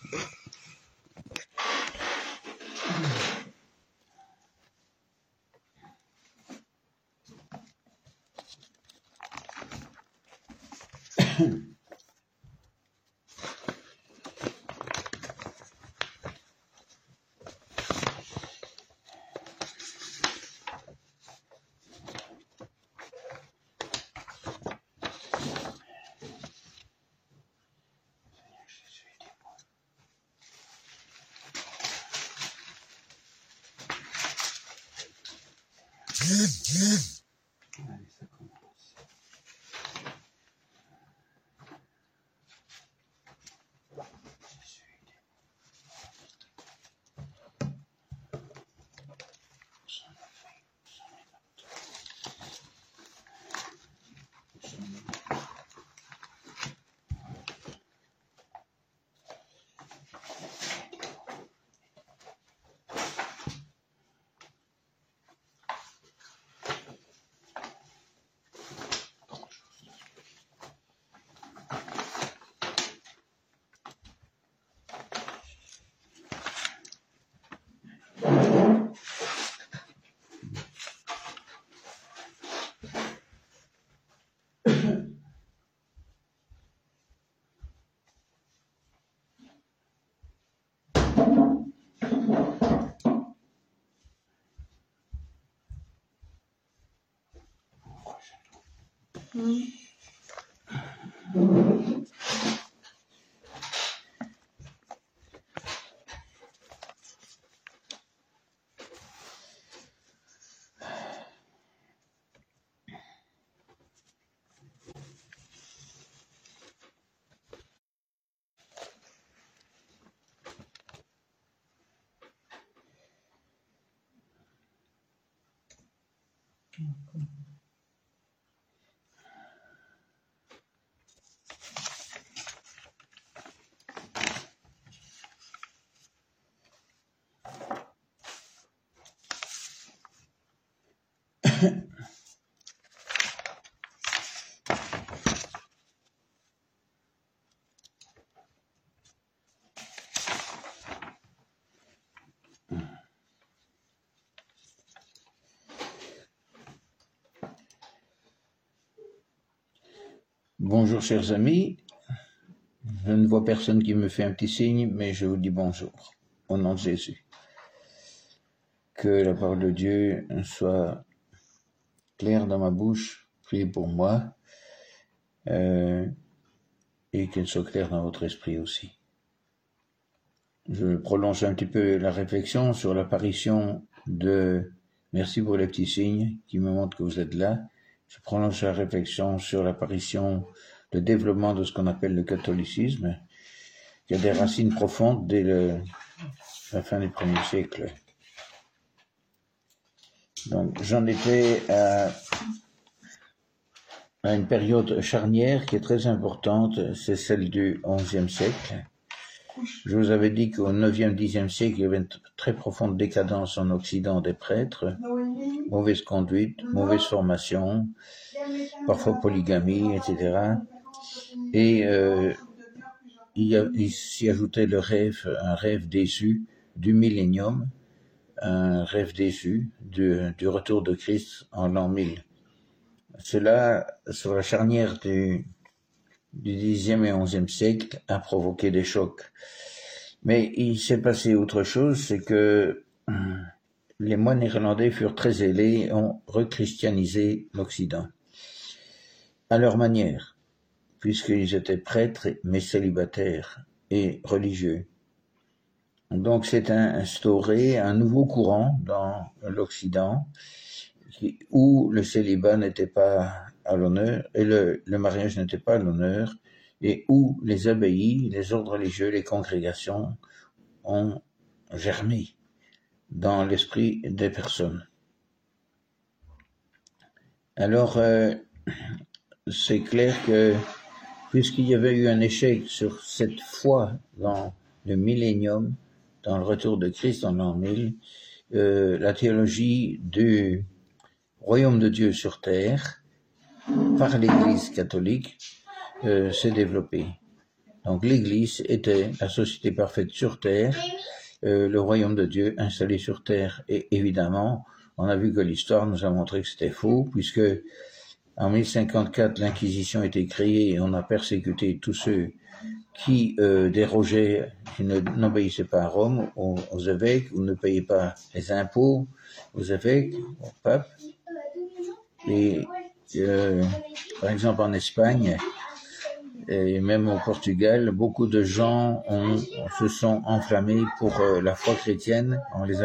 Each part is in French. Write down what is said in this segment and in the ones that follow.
Allez, ça commence. Bonjour chers amis, je ne vois personne qui me fait un petit signe, mais je vous dis bonjour, au nom de Jésus. Que la parole de Dieu soit claire dans ma bouche, priez pour moi, et qu'elle soit claire dans votre esprit aussi. Je prolonge un petit peu la réflexion sur l'apparition de... Merci pour les petits signes qui me montrent que vous êtes là. Je prolonge la réflexion sur l'apparition, le développement de ce qu'on appelle le catholicisme, qui a des racines profondes dès la fin du 1er siècle. Donc, j'en étais à une période charnière qui est très importante, c'est celle du XIe siècle. Je vous avais dit qu'au 9e, 10e siècle, il y avait une très profonde décadence en Occident des prêtres, mauvaise conduite, mauvaise formation, parfois polygamie, etc. Et il s'y ajoutait un rêve déçu du millénium, un rêve déçu du retour de Christ en l'an 1000. Cela, sur la charnière du 10e et 11e siècle, a provoqué des chocs. Mais il s'est passé autre chose, c'est que les moines irlandais furent très zélés et ont rechristianisé l'Occident, à leur manière, puisqu'ils étaient prêtres mais célibataires et religieux. Donc c'est instauré un nouveau courant dans l'Occident où le célibat n'était pas à l'honneur et le mariage n'était pas à l'honneur, et où les abbayes, les ordres religieux, les congrégations ont germé dans l'esprit des personnes. Alors, c'est clair que puisqu'il y avait eu un échec sur cette foi dans le millénium, dans le retour de Christ en l'an 1000, la théologie du royaume de Dieu sur terre, par l'Église catholique, s'est développée. Donc l'Église était la société parfaite sur terre, le royaume de Dieu installé sur terre. Et évidemment, on a vu que l'histoire nous a montré que c'était faux, puisque en 1054, l'Inquisition a été créée et on a persécuté tous ceux qui dérogeaient, qui n'obéissaient pas à Rome, aux évêques, ou ne payaient pas les impôts aux évêques, au pape. Et par exemple en Espagne, et même au Portugal, beaucoup de gens se sont enflammés pour la foi chrétienne. On les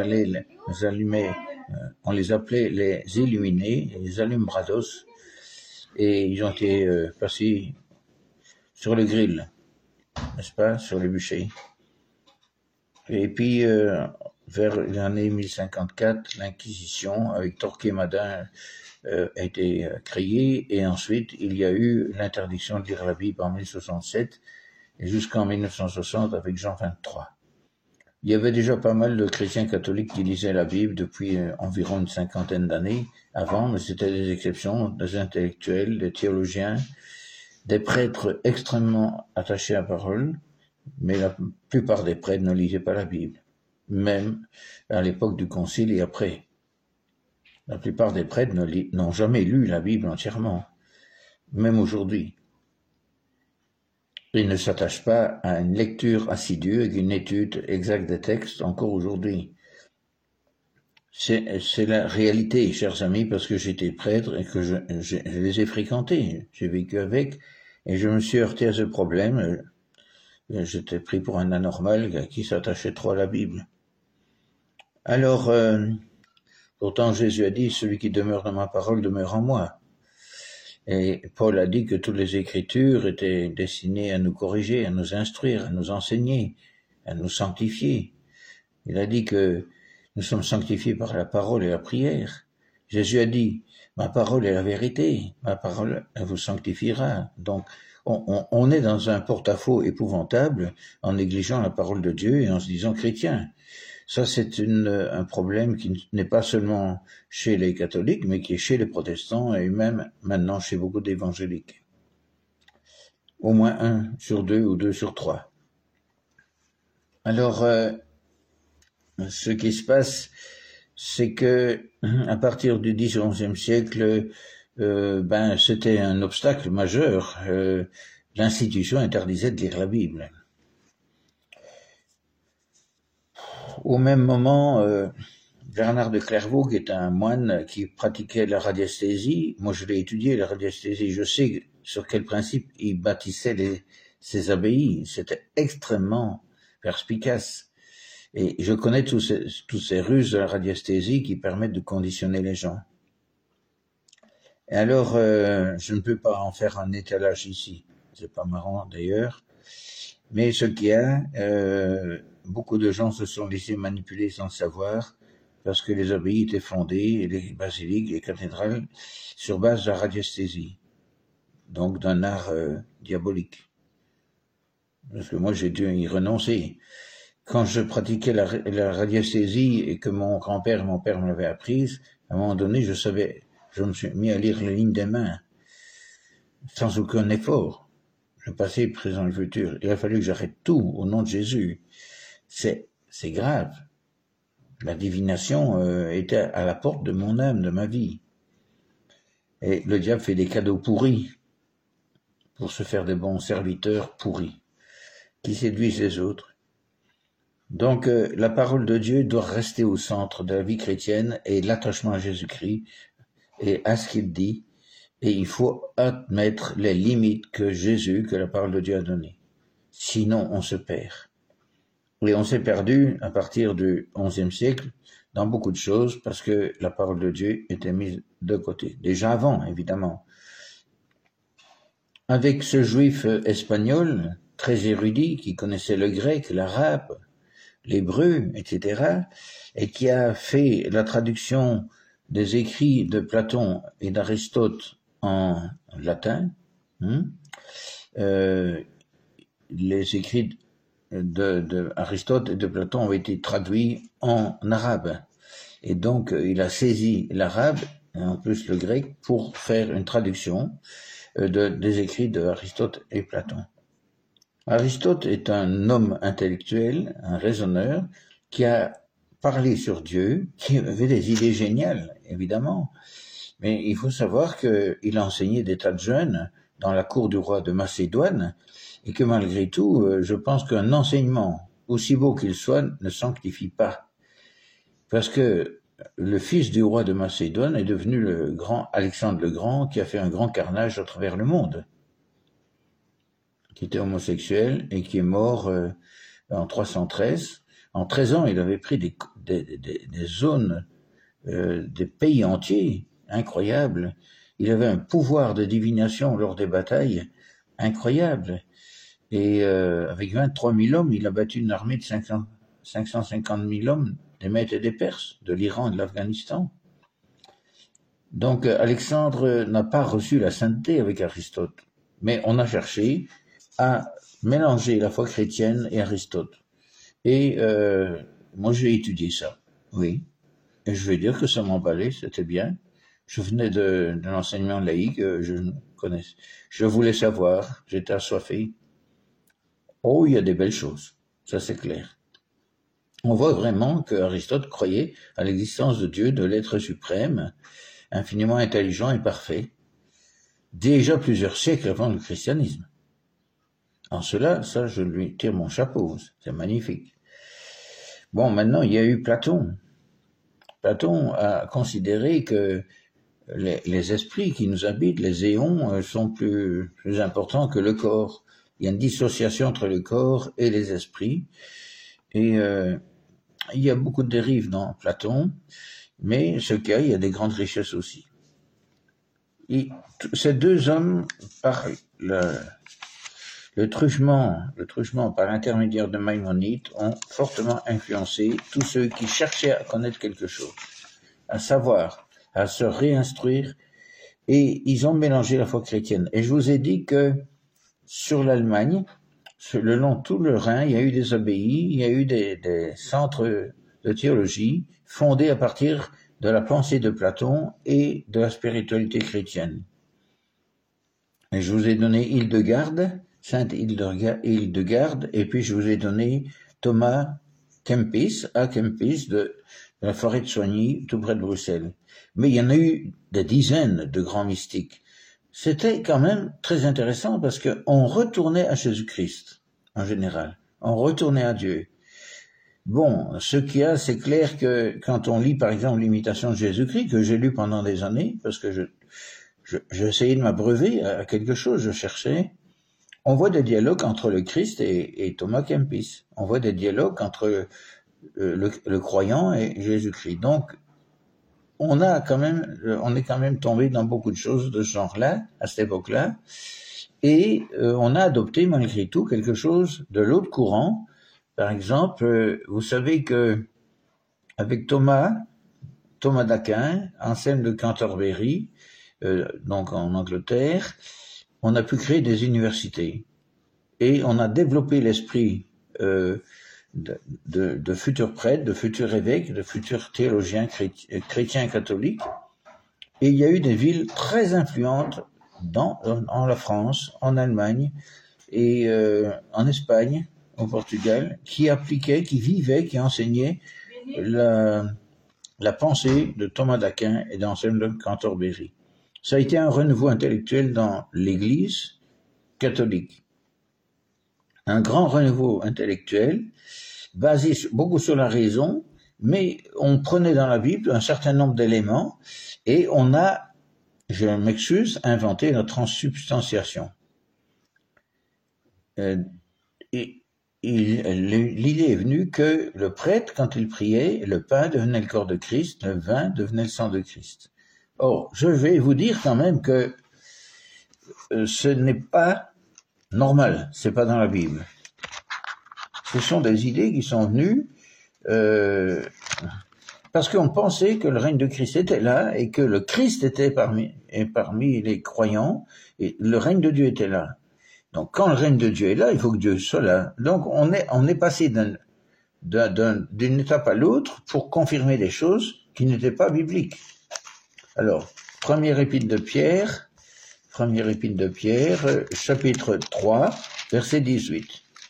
appelait les illuminés, les alumbrados, et ils ont été passés sur le grill, n'est-ce pas, sur le bûcher. Et puis, vers l'année 1054, l'Inquisition, avec Torquemada, a été créée, et ensuite, il y a eu l'interdiction de lire la Bible en 1067, et jusqu'en 1960 avec Jean XXIII. Il y avait déjà pas mal de chrétiens catholiques qui lisaient la Bible depuis environ une cinquantaine d'années avant, mais c'était des exceptions, des intellectuels, des théologiens, des prêtres extrêmement attachés à la parole, mais la plupart des prêtres ne lisaient pas la Bible, même à l'époque du Concile et après. La plupart des prêtres n'ont jamais lu la Bible entièrement, même aujourd'hui. Ils ne s'attachent pas à une lecture assidue et une étude exacte des textes encore aujourd'hui. C'est la réalité, chers amis, parce que j'étais prêtre et que je les ai fréquentés. J'ai vécu avec et je me suis heurté à ce problème. J'étais pris pour un anormal qui s'attachait trop à la Bible. Alors, pourtant Jésus a dit, celui qui demeure dans ma parole demeure en moi. Et Paul a dit que toutes les Écritures étaient destinées à nous corriger, à nous instruire, à nous enseigner, à nous sanctifier. Il a dit que nous sommes sanctifiés par la parole et la prière. Jésus a dit, ma parole est la vérité, ma parole elle vous sanctifiera. Donc, on est dans un porte-à-faux épouvantable en négligeant la parole de Dieu et en se disant chrétien. Ça, c'est un problème qui n'est pas seulement chez les catholiques, mais qui est chez les protestants et même maintenant chez beaucoup d'évangéliques. Au moins 1 sur 2 ou 2 sur 3. Alors, ce qui se passe, c'est que à partir du 10 et 11e siècle, c'était un obstacle majeur. L'institution interdisait de lire la Bible. Au même moment, Bernard de Clairvaux, qui est un moine qui pratiquait la radiesthésie, moi je l'ai étudié, la radiesthésie, je sais sur quel principe il bâtissait ses abbayes, c'était extrêmement perspicace. Et je connais tous ces ruses de la radiesthésie qui permettent de conditionner les gens. Et alors, je ne peux pas en faire un étalage ici, c'est pas marrant d'ailleurs, mais ce qu'il y a, beaucoup de gens se sont laissés manipuler sans le savoir, parce que les abbayes étaient fondées, et les basiliques, les cathédrales, sur base de la radiesthésie, donc d'un art diabolique. Parce que moi j'ai dû y renoncer. Quand je pratiquais la radiesthésie et que mon grand-père et mon père me l'avaient apprise, à un moment donné, je me suis mis à lire les lignes des mains, sans aucun effort. Le passé, le présent, le futur. Il a fallu que j'arrête tout au nom de Jésus. C'est grave. La divination était à la porte de mon âme, de ma vie. Et le diable fait des cadeaux pourris pour se faire des bons serviteurs pourris, qui séduisent les autres. Donc, la parole de Dieu doit rester au centre de la vie chrétienne et l'attachement à Jésus-Christ et à ce qu'il dit. Et il faut admettre les limites que la parole de Dieu a données. Sinon, on se perd. Et on s'est perdu à partir du XIe siècle dans beaucoup de choses parce que la parole de Dieu était mise de côté. Déjà avant, évidemment. Avec ce juif espagnol, très érudit, qui connaissait le grec, l'arabe, l'hébreu, etc., et qui a fait la traduction des écrits de Platon et d'Aristote en latin. Les écrits de Aristote et de Platon ont été traduits en arabe. Et donc, il a saisi l'arabe, et en plus le grec, pour faire une traduction des écrits d'Aristote et Platon. Aristote est un homme intellectuel, un raisonneur, qui a parlé sur Dieu, qui avait des idées géniales, évidemment. Mais il faut savoir qu'il a enseigné des tas de jeunes dans la cour du roi de Macédoine, et que malgré tout, je pense qu'un enseignement, aussi beau qu'il soit, ne sanctifie pas. Parce que le fils du roi de Macédoine est devenu le grand Alexandre le Grand, qui a fait un grand carnage à travers le monde, qui était homosexuel et qui est mort en 313. En 13 ans, il avait pris des zones, des pays entiers, incroyables. Il avait un pouvoir de divination lors des batailles incroyable. Et avec 23 000 hommes, il a battu une armée de 550 000 hommes, des Mèdes et des Perses, de l'Iran et de l'Afghanistan. Donc Alexandre n'a pas reçu la sainteté avec Aristote, mais on a cherché à mélanger la foi chrétienne et Aristote. Et moi j'ai étudié ça, oui. Et je vais dire que ça m'emballait, c'était bien. Je venais d'un enseignement laïque, je voulais savoir, j'étais assoiffé. Oh, il y a des belles choses, ça c'est clair. On voit vraiment que Aristote croyait à l'existence de Dieu, de l'être suprême, infiniment intelligent et parfait, déjà plusieurs siècles avant le christianisme. En cela, ça, je lui tire mon chapeau, c'est magnifique. Bon, maintenant, il y a eu Platon. Platon a considéré que les esprits qui nous habitent, les éons, sont plus importants que le corps. Il y a une dissociation entre le corps et les esprits. Et il y a beaucoup de dérives dans Platon, mais ce qu'il y a, il y a des grandes richesses aussi. Et ces deux hommes, par le truchement par l'intermédiaire de Maïmonide, ont fortement influencé tous ceux qui cherchaient à connaître quelque chose, à savoir, à se réinstruire, et ils ont mélangé la foi chrétienne. Et je vous ai dit que sur l'Allemagne, le long de tout le Rhin, il y a eu des abbayes, il y a eu des centres de théologie fondés à partir de la pensée de Platon et de la spiritualité chrétienne. Et je vous ai donné Hildegarde, Sainte Hildegarde, et puis je vous ai donné Thomas Kempis, à Kempis de la forêt de Soigny, tout près de Bruxelles. Mais il y en a eu des dizaines de grands mystiques. C'était quand même très intéressant parce qu'on retournait à Jésus-Christ, en général. On retournait à Dieu. Bon, ce qu'il y a, c'est clair que quand on lit, par exemple, l'imitation de Jésus-Christ, que j'ai lu pendant des années, parce que j'essayais de m'abreuver à quelque chose, je cherchais, on voit des dialogues entre le Christ et Thomas Kempis. On voit des dialogues entre le croyant et Jésus-Christ. Donc, on est quand même tombé dans beaucoup de choses de ce genre-là, à cette époque-là, et on a adopté malgré tout quelque chose de l'autre courant. Par exemple, vous savez que avec Thomas d'Aquin, Anselme de Canterbury, donc en Angleterre, on a pu créer des universités et on a développé l'esprit de futurs prêtres, de futurs évêques, de futurs théologiens chrétiens catholiques. Et il y a eu des villes très influentes en la France, en Allemagne et en Espagne, au Portugal, qui appliquaient, qui vivaient, qui enseignaient la pensée de Thomas d'Aquin et d'Anselme de Canterbury. Ça a été un renouveau intellectuel dans l'Église catholique. Un grand renouveau intellectuel basé beaucoup sur la raison, mais on prenait dans la Bible un certain nombre d'éléments et on a, je m'excuse, inventé la transsubstantiation. L'idée est venue que le prêtre, quand il priait, le pain devenait le corps de Christ, le vin devenait le sang de Christ. Or, je vais vous dire quand même que ce n'est pas normal, c'est pas dans la Bible. Ce sont des idées qui sont venues parce qu'on pensait que le règne de Christ était là et que le Christ était parmi les croyants et le règne de Dieu était là. Donc quand le règne de Dieu est là, il faut que Dieu soit là. Donc on est passé d'une étape à l'autre pour confirmer des choses qui n'étaient pas bibliques. Alors, première épître de Pierre, chapitre 3, verset 18.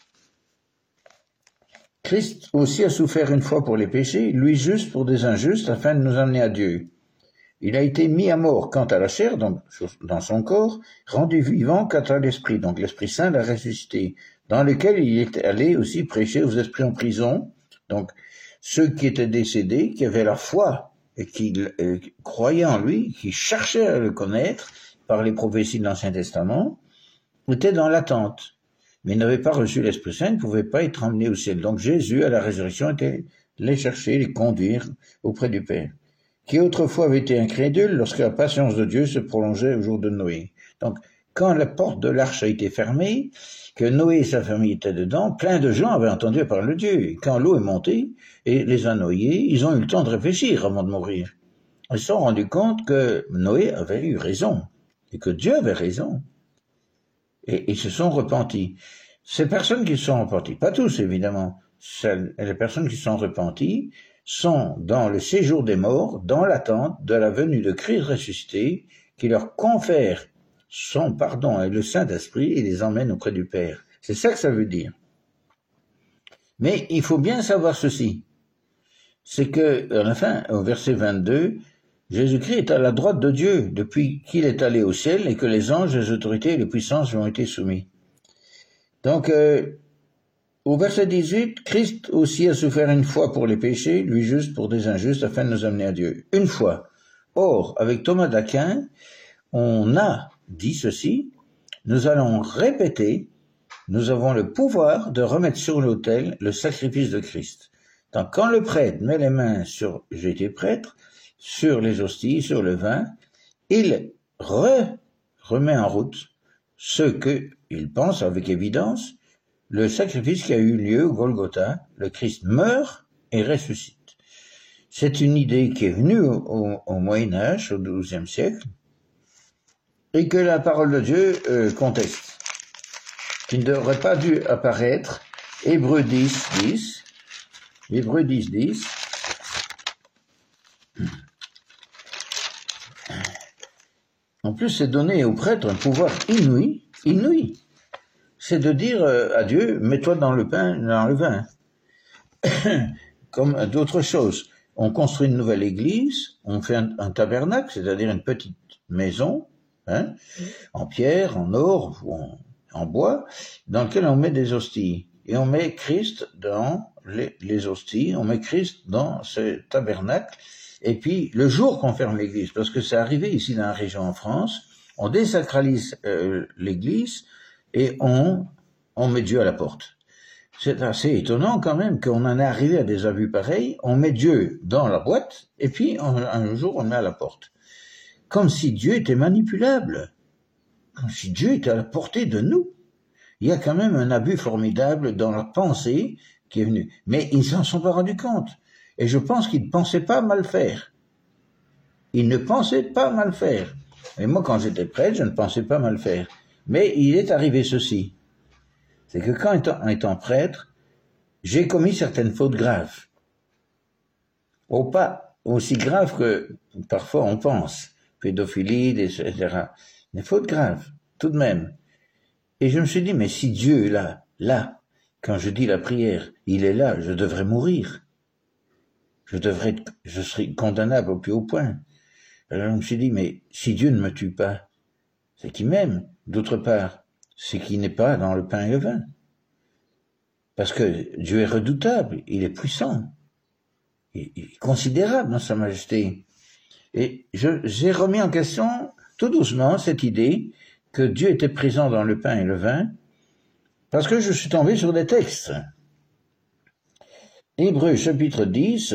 Christ aussi a souffert une fois pour les péchés, lui juste pour des injustes, afin de nous amener à Dieu. Il a été mis à mort quant à la chair, donc dans son corps, rendu vivant quant à l'Esprit, donc l'Esprit Saint l'a ressuscité, dans lequel il est allé aussi prêcher aux esprits en prison, donc ceux qui étaient décédés, qui avaient la foi et qui croyaient en lui, qui cherchaient à le connaître par les prophéties de l'Ancien Testament, étaient dans l'attente. Mais ils n'avaient pas reçu l'Esprit Saint, ils ne pouvaient pas être emmenés au ciel. Donc Jésus, à la résurrection, était les chercher, les conduire auprès du Père, qui autrefois avait été incrédule lorsque la patience de Dieu se prolongeait au jour de Noé. Donc, quand la porte de l'arche a été fermée, que Noé et sa famille étaient dedans, plein de gens avaient entendu parler de Dieu. Et quand l'eau est montée et les a noyés, ils ont eu le temps de réfléchir avant de mourir. Ils se sont rendus compte que Noé avait eu raison et que Dieu avait raison. Et ils se sont repentis. Ces personnes qui se sont repenties, pas tous évidemment, les personnes qui se sont repenties sont dans le séjour des morts, dans l'attente de la venue de Christ ressuscité, qui leur confère son pardon et le Saint-Esprit et les emmène auprès du Père. C'est ça que ça veut dire. Mais il faut bien savoir ceci, c'est que, à la fin, au verset 22, Jésus-Christ est à la droite de Dieu depuis qu'il est allé au ciel et que les anges, les autorités et les puissances lui ont été soumis. Donc, au verset 18, Christ aussi a souffert une fois pour les péchés, lui juste pour des injustes, afin de nous amener à Dieu. Une fois. Or, avec Thomas d'Aquin, on a dit ceci, nous allons répéter, nous avons le pouvoir de remettre sur l'autel le sacrifice de Christ. Donc, quand le prêtre met les mains sur, j'ai été prêtre, sur les hosties, sur le vin, il remet en route ce qu'il pense avec évidence, le sacrifice qui a eu lieu au Golgotha, le Christ meurt et ressuscite. C'est une idée qui est venue au Moyen-Âge, au XIIe siècle, et que la parole de Dieu conteste, qui ne devrait pas dû apparaître. Hébreux 10, 10. En plus, c'est donner aux prêtres un pouvoir inouï. C'est de dire à Dieu, mets-toi dans le pain, dans le vin. Comme d'autres choses. On construit une nouvelle église, on fait un tabernacle, c'est-à-dire une petite maison, en pierre, en or ou en bois, dans lequel on met des hosties. Et on met Christ dans les hosties, on met Christ dans ce tabernacle. Et puis, le jour qu'on ferme l'église, parce que c'est arrivé ici dans la région en France, on désacralise l'église et on met Dieu à la porte. C'est assez étonnant quand même qu'on en est arrivé à des abus pareils. On met Dieu dans la boîte et puis un jour on le met à la porte. Comme si Dieu était manipulable. Comme si Dieu était à la portée de nous. Il y a quand même un abus formidable dans la pensée qui est venue. Mais ils ne s'en sont pas rendus compte. Et je pense qu'ils ne pensaient pas mal faire. Ils ne pensaient pas mal faire. Et moi, quand j'étais prêtre, je ne pensais pas mal faire. Mais il est arrivé ceci. C'est que quand étant prêtre, j'ai commis certaines fautes graves. Ou pas aussi graves que parfois on pense. Pédophilie, etc. Des fautes graves, tout de même. Et je me suis dit, mais si Dieu est là, quand je dis la prière, il est là, je devrais mourir. Je serais condamnable au plus haut point. Alors je me suis dit, mais si Dieu ne me tue pas, c'est qu'il m'aime. D'autre part, c'est qu'il n'est pas dans le pain et le vin. Parce que Dieu est redoutable, il est puissant, il est considérable dans sa majesté. Et j'ai remis en question, tout doucement, cette idée que Dieu était présent dans le pain et le vin, parce que je suis tombé sur des textes. Hébreux chapitre 10,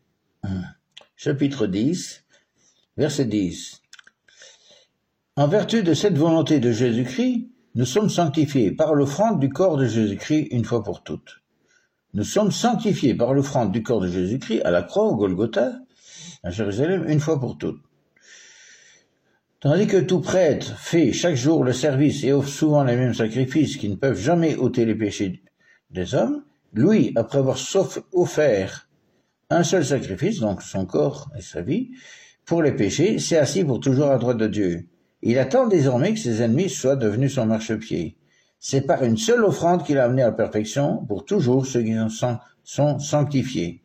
verset 10. En vertu de cette volonté de Jésus-Christ, nous sommes sanctifiés par l'offrande du corps de Jésus-Christ une fois pour toutes. Nous sommes sanctifiés par l'offrande du corps de Jésus-Christ à la croix au Golgotha, à Jérusalem, une fois pour toutes. Tandis que tout prêtre fait chaque jour le service et offre souvent les mêmes sacrifices qui ne peuvent jamais ôter les péchés des hommes, lui, après avoir offert un seul sacrifice, donc son corps et sa vie, pour les péchés, s'est assis pour toujours à droite de Dieu. Il attend désormais que ses ennemis soient devenus son marchepied. C'est par une seule offrande qu'il a amené à la perfection pour toujours ceux qui sont sanctifiés.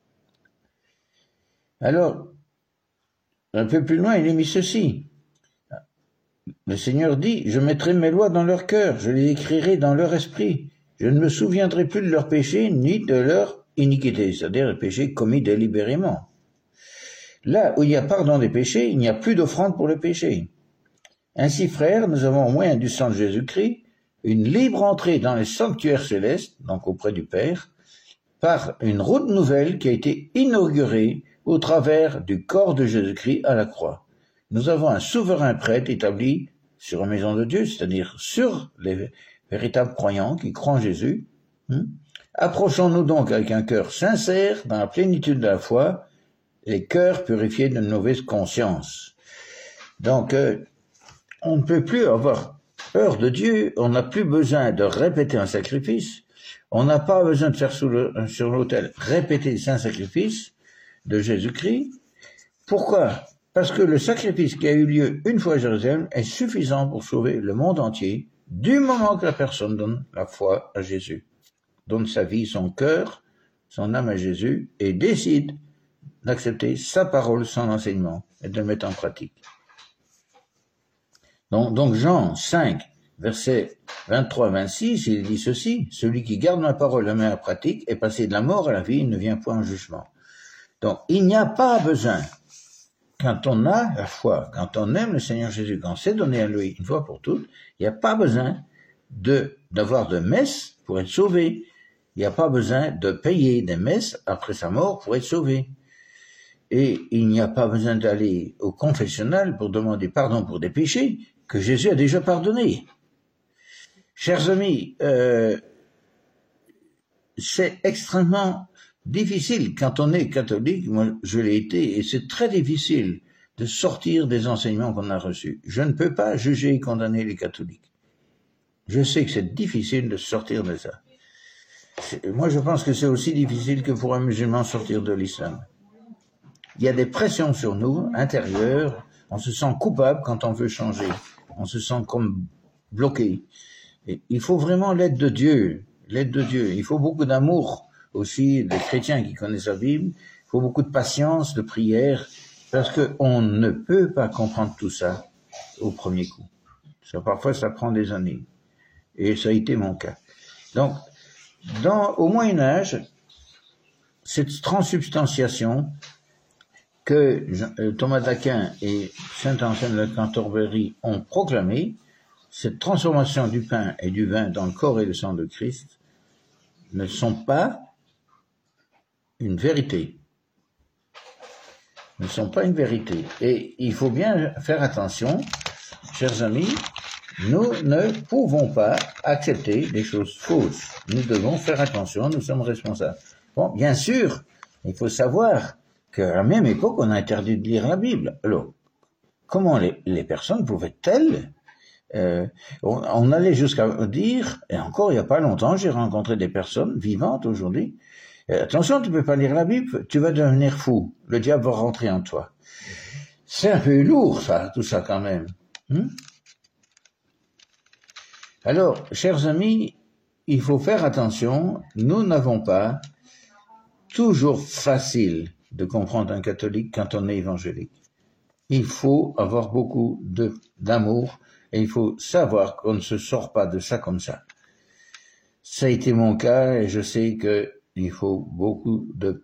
Alors, un peu plus loin, il est mis ceci. Le Seigneur dit, je mettrai mes lois dans leur cœur, je les écrirai dans leur esprit. Je ne me souviendrai plus de leurs péchés ni de leur iniquité, c'est-à-dire les péchés commis délibérément. Là où il y a pardon des péchés, il n'y a plus d'offrande pour le péché. Ainsi, frères, nous avons au moyen du sang de Jésus-Christ une libre entrée dans les sanctuaires célestes, donc auprès du Père, par une route nouvelle qui a été inaugurée au travers du corps de Jésus-Christ à la croix. Nous avons un souverain prêtre établi sur la maison de Dieu, c'est-à-dire sur les véritables croyants qui croient en Jésus. Approchons-nous donc avec un cœur sincère, dans la plénitude de la foi, les cœurs purifiés d'une mauvaise conscience. Donc, on ne peut plus avoir peur de Dieu, on n'a plus besoin de répéter un sacrifice, on n'a pas besoin de faire sur l'autel répéter les saints sacrifices de Jésus-Christ. Pourquoi? Parce que le sacrifice qui a eu lieu une fois à Jérusalem est suffisant pour sauver le monde entier, du moment que la personne donne la foi à Jésus, donne sa vie, son cœur, son âme à Jésus, et décide d'accepter sa parole, son enseignement, et de le mettre en pratique. Donc Jean 5, versets 23-26, il dit ceci, « Celui qui garde ma parole et met en pratique est passé de la mort à la vie, il ne vient point en jugement. » Donc il n'y a pas besoin, quand on a la foi, quand on aime le Seigneur Jésus, quand on s'est donné à lui une fois pour toutes, il n'y a pas besoin d'avoir de messe pour être sauvé. Il n'y a pas besoin de payer des messes après sa mort pour être sauvé. Et il n'y a pas besoin d'aller au confessionnal pour demander pardon pour des péchés que Jésus a déjà pardonnés. Chers amis, c'est extrêmement difficile quand on est catholique, moi je l'ai été, et c'est très difficile de sortir des enseignements qu'on a reçus. Je ne peux pas juger et condamner les catholiques. Je sais que c'est difficile de sortir de ça. Moi je pense que c'est aussi difficile que pour un musulman sortir de l'islam. Il y a des pressions sur nous, intérieures, on se sent coupable quand on veut changer, on se sent comme bloqué. Et il faut vraiment l'aide de Dieu, il faut beaucoup d'amour aussi des chrétiens qui connaissent la Bible, il faut beaucoup de patience, de prière, parce qu'on ne peut pas comprendre tout ça au premier coup. Parfois ça prend des années, et ça a été mon cas. Donc, au Moyen-Âge, cette transubstantiation que Thomas d'Aquin et saint Anselme de Cantorbéry ont proclamée, cette transformation du pain et du vin dans le corps et le sang de Christ, ne sont pas une vérité. Ne sont pas une vérité. Et il faut bien faire attention, chers amis, nous ne pouvons pas accepter des choses fausses. Nous devons faire attention, nous sommes responsables. Bon, bien sûr, il faut savoir qu'à la même époque, on a interdit de lire la Bible. Alors, comment les personnes pouvaient-elles on allait jusqu'à dire, et encore il n'y a pas longtemps, j'ai rencontré des personnes vivantes aujourd'hui, attention, tu ne peux pas lire la Bible, tu vas devenir fou, le diable va rentrer en toi. C'est un peu lourd, ça, tout ça quand même. Alors, chers amis, il faut faire attention, nous n'avons pas toujours facile de comprendre un catholique quand on est évangélique. Il faut avoir beaucoup d'amour et il faut savoir qu'on ne se sort pas de ça comme ça. Ça a été mon cas et je sais qu'il faut beaucoup de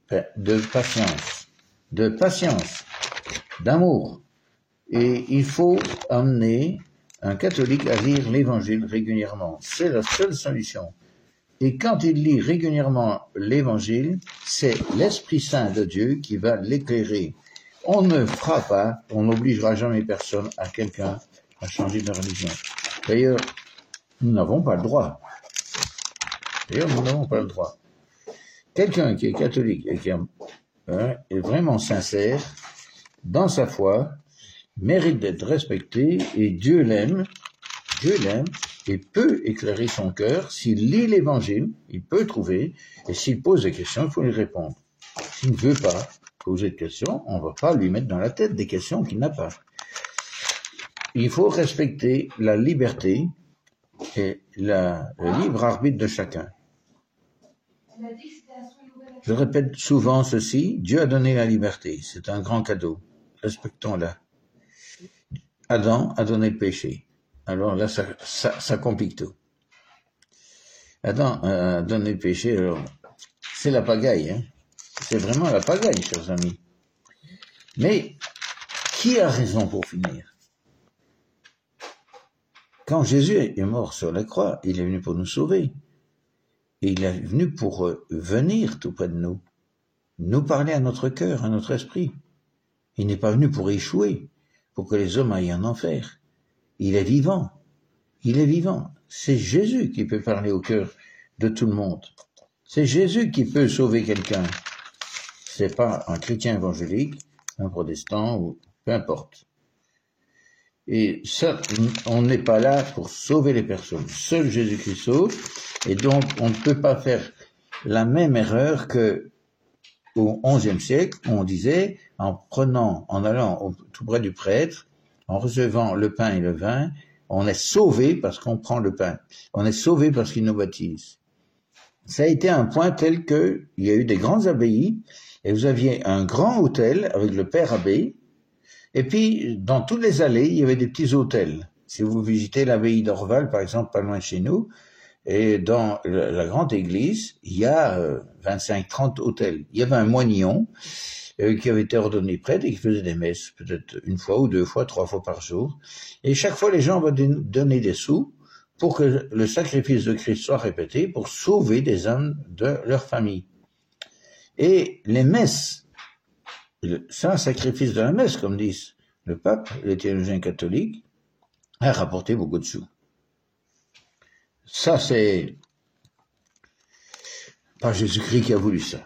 patience, d'amour. Et il faut amener un catholique à lire l'évangile régulièrement. C'est la seule solution. Et quand il lit régulièrement l'évangile, c'est l'Esprit Saint de Dieu qui va l'éclairer. On ne fera pas, on n'obligera jamais personne à quelqu'un à changer de religion. D'ailleurs, nous n'avons pas le droit. Quelqu'un qui est catholique et qui est vraiment sincère dans sa foi, mérite d'être respecté et Dieu l'aime et peut éclairer son cœur. S'il lit l'évangile, il peut trouver, et s'il pose des questions, il faut lui répondre. S'il ne veut pas poser de questions, on ne va pas lui mettre dans la tête des questions qu'il n'a pas. Il faut respecter la liberté et le libre arbitre de chacun. Je répète souvent ceci, Dieu a donné la liberté, c'est un grand cadeau, respectons-la. Adam a donné le péché, alors là ça complique tout. Adam a donné le péché, alors c'est la pagaille, hein. C'est vraiment la pagaille, chers amis. Mais qui a raison pour finir? Quand Jésus est mort sur la croix, il est venu pour nous sauver. Et il est venu pour venir tout près de nous, nous parler à notre cœur, à notre esprit. Il n'est pas venu pour échouer, pour que les hommes aillent en enfer. Il est vivant. Il est vivant. C'est Jésus qui peut parler au cœur de tout le monde. C'est Jésus qui peut sauver quelqu'un. C'est pas un chrétien évangélique, un protestant ou peu importe. Et ça, on n'est pas là pour sauver les personnes. Seul Jésus-Christ sauve. Et donc, on ne peut pas faire la même erreur que au XIe siècle, où on disait, en allant tout près du prêtre, en recevant le pain et le vin, on est sauvé parce qu'on prend le pain. On est sauvé parce qu'il nous baptise. Ça a été un point tel que il y a eu des grandes abbayes, et vous aviez un grand hôtel avec le père abbé, et puis dans toutes les allées, il y avait des petits hôtels. Si vous visitez l'abbaye d'Orval, par exemple, pas loin de chez nous, et dans la grande église, il y a 25-30 hôtels. Il y avait un moignon qui avait été ordonné prêtre et qui faisait des messes, peut-être une fois ou deux fois, 3 fois par jour. Et chaque fois, les gens vont donner des sous pour que le sacrifice de Christ soit répété, pour sauver des âmes de leur famille. Et les messes, c'est un sacrifice de la messe, comme disent le pape, les théologiens catholiques, a rapporté beaucoup de sous. Ça, c'est pas Jésus-Christ qui a voulu ça.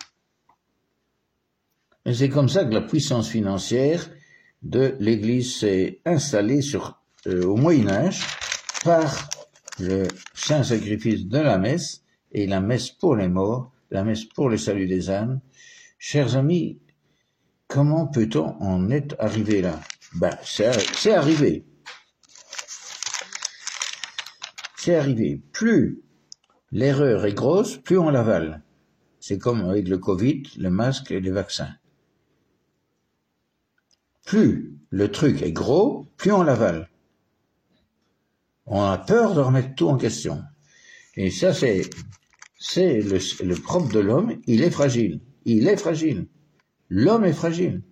Et c'est comme ça que la puissance financière de l'Église s'est installée au Moyen-Âge par le saint sacrifice de la messe et la messe pour les morts, la messe pour le salut des âmes. Chers amis, comment peut-on en être arrivé là? C'est arrivé. C'est arrivé. Plus l'erreur est grosse, plus on l'avale. C'est comme avec le Covid, le masque et les vaccins. Plus le truc est gros, plus on l'avale. On a peur de remettre tout en question. Et ça, c'est le propre de l'homme, il est fragile. Il est fragile. L'homme est fragile.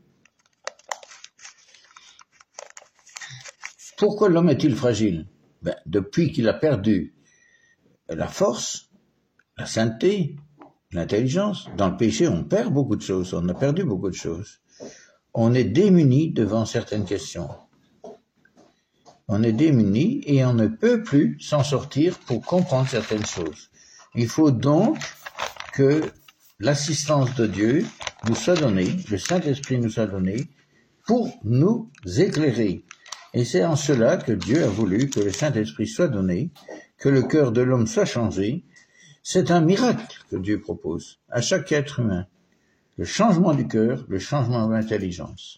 Pourquoi l'homme est-il fragile? Depuis qu'il a perdu la force, la sainteté, l'intelligence, dans le péché, on perd beaucoup de choses, on a perdu beaucoup de choses. On est démuni devant certaines questions. On est démuni et on ne peut plus s'en sortir pour comprendre certaines choses. Il faut donc que l'assistance de Dieu nous soit donnée, le Saint-Esprit nous soit donné, pour nous éclairer. Et c'est en cela que Dieu a voulu que le Saint-Esprit soit donné, que le cœur de l'homme soit changé. C'est un miracle que Dieu propose à chaque être humain. Le changement du cœur, le changement de l'intelligence.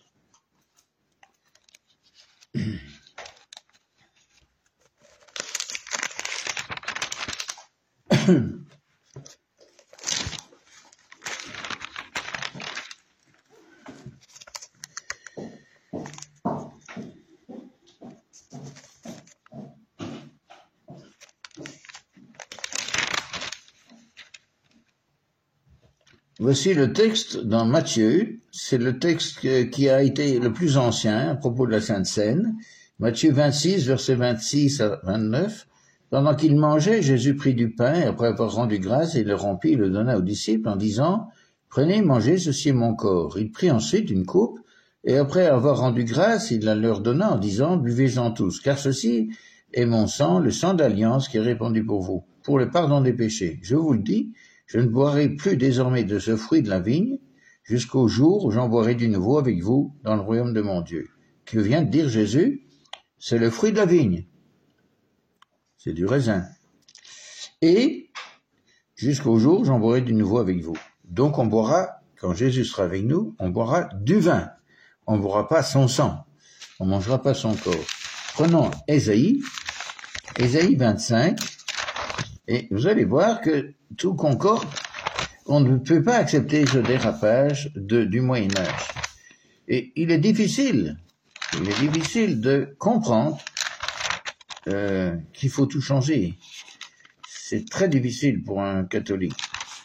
Voici le texte dans Matthieu, c'est le texte qui a été le plus ancien à propos de la Sainte Seine. Matthieu 26, versets 26 à 29. Pendant qu'il mangeait, Jésus prit du pain, et après avoir rendu grâce, il le rompit et le donna aux disciples en disant « Prenez, mangez, ceci est mon corps ». Il prit ensuite une coupe, et après avoir rendu grâce, il la leur donna en disant « Buvez-en tous, car ceci est mon sang, le sang d'alliance qui est répandu pour vous, pour le pardon des péchés. Je vous le dis, je ne boirai plus désormais de ce fruit de la vigne, jusqu'au jour où j'en boirai du nouveau avec vous dans le royaume de mon Dieu. » Que vient de dire Jésus? C'est le fruit de la vigne. C'est du raisin. Et jusqu'au jour où j'en boirai du nouveau avec vous. Donc on boira, quand Jésus sera avec nous, on boira du vin. On ne boira pas son sang. On ne mangera pas son corps. Prenons Ésaïe, Ésaïe 25, et vous allez voir que tout concorde. On ne peut pas accepter ce dérapage du Moyen-Âge. Et il est difficile de comprendre qu'il faut tout changer. C'est très difficile pour un catholique.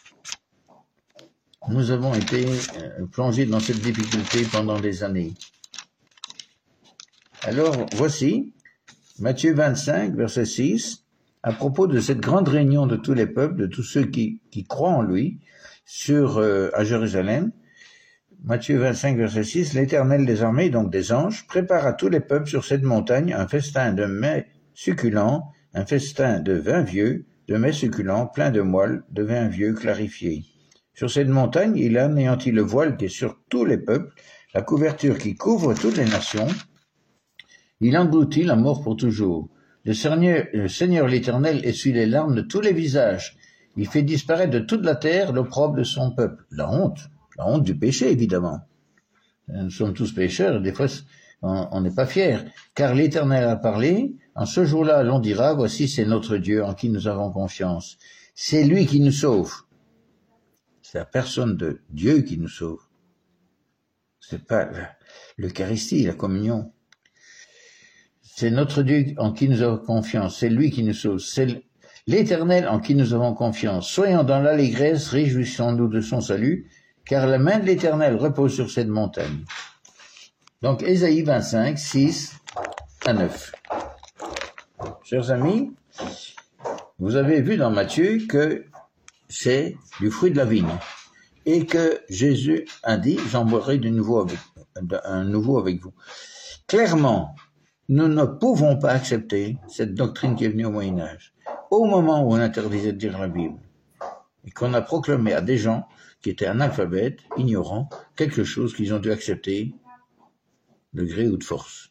Nous avons été plongés dans cette difficulté pendant des années. Alors, voici Matthieu 25, verset 6, à propos de cette grande réunion de tous les peuples, de tous ceux qui croient en lui, à Jérusalem. Matthieu 25, verset 6, l'Éternel des armées, donc des anges, prépare à tous les peuples sur cette montagne un festin de mets succulents, un festin de vin vieux, de mets succulents, plein de moelle, de vin vieux clarifié. Sur cette montagne, il anéantit le voile qui est sur tous les peuples, la couverture qui couvre toutes les nations. Il engloutit la mort pour toujours. Le Seigneur l'Éternel essuie les larmes de tous les visages. Il fait disparaître de toute la terre l'opprobre de son peuple. La honte du péché, évidemment. Nous sommes tous pécheurs, et des fois, on n'est pas fiers. Car l'Éternel a parlé, en ce jour-là, l'on dira, voici, c'est notre Dieu en qui nous avons confiance. C'est lui qui nous sauve. C'est la personne de Dieu qui nous sauve. C'est pas l'Eucharistie, la communion. C'est notre Dieu en qui nous avons confiance. C'est lui qui nous sauve. C'est l'Éternel en qui nous avons confiance. Soyons dans l'allégresse, réjouissons-nous de son salut, car la main de l'Éternel repose sur cette montagne. Donc, Ésaïe 25, 6 à 9. Chers amis, vous avez vu dans Matthieu que c'est du fruit de la vigne. Et que Jésus a dit, j'en boirai un nouveau avec vous. Clairement, nous ne pouvons pas accepter cette doctrine qui est venue au Moyen-Âge. Au moment où on interdisait de lire la Bible, et qu'on a proclamé à des gens qui étaient analphabètes, ignorants, quelque chose qu'ils ont dû accepter de gré ou de force.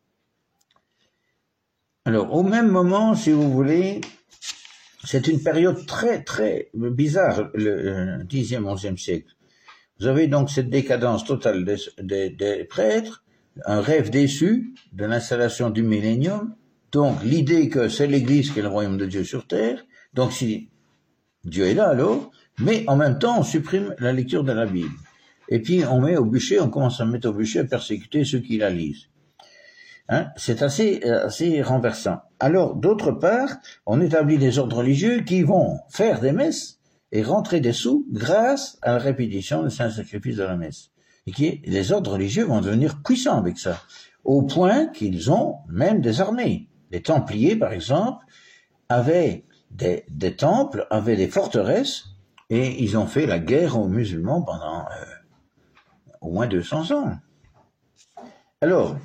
Alors, au même moment, si vous voulez, c'est une période très, très bizarre, le 10e, 11e siècle. Vous avez donc cette décadence totale des prêtres, un rêve déçu de l'installation du millénium, donc l'idée que c'est l'Église qui est le royaume de Dieu sur terre, donc si Dieu est là alors, mais en même temps on supprime la lecture de la Bible. Et puis on commence à mettre au bûcher, à persécuter ceux qui la lisent. C'est assez renversant. Alors, d'autre part, on établit des ordres religieux qui vont faire des messes et rentrer des sous grâce à la répétition du Saint-Sacrifice de la messe. Et les ordres religieux vont devenir puissants avec ça, au point qu'ils ont même des armées. Les Templiers, par exemple, avaient des temples, avaient des forteresses, et ils ont fait la guerre aux musulmans pendant au moins 200 ans. Alors,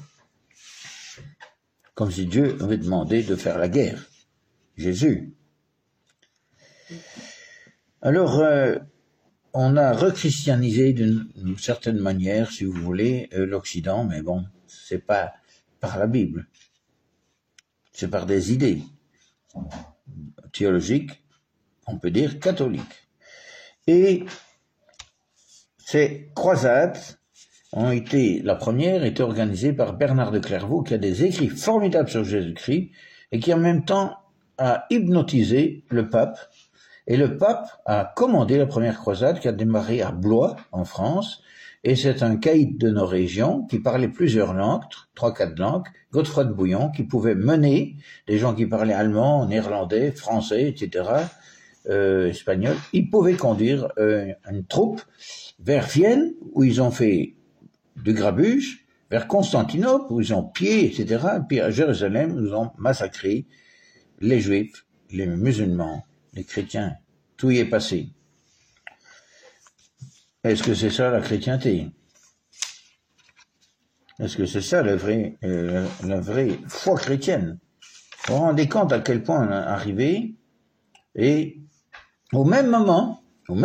comme si Dieu avait demandé de faire la guerre. Jésus. Alors, on a rechristianisé d'une certaine manière, si vous voulez, l'Occident, mais bon, c'est pas par la Bible. C'est par des idées théologiques, on peut dire catholiques. Et ces croisades la première était organisée par Bernard de Clairvaux, qui a des écrits formidables sur Jésus-Christ, et qui en même temps a hypnotisé le pape, et le pape a commandé la première croisade qui a démarré à Blois, en France, et c'est un caïd de nos régions qui parlait plusieurs langues, 3-4 langues, Godefroy de Bouillon, qui pouvait mener des gens qui parlaient allemand, néerlandais, français, etc., espagnol. Il pouvait conduire une troupe vers Vienne, où ils ont fait de Grabuge, vers Constantinople, où ils ont pillé, etc., puis à Jérusalem, où ils ont massacré les Juifs, les musulmans, les chrétiens. Tout y est passé. Est-ce que c'est ça la chrétienté? Est-ce que c'est ça la vraie foi chrétienne? Vous vous rendez compte à quel point on est arrivé? Et au même moment,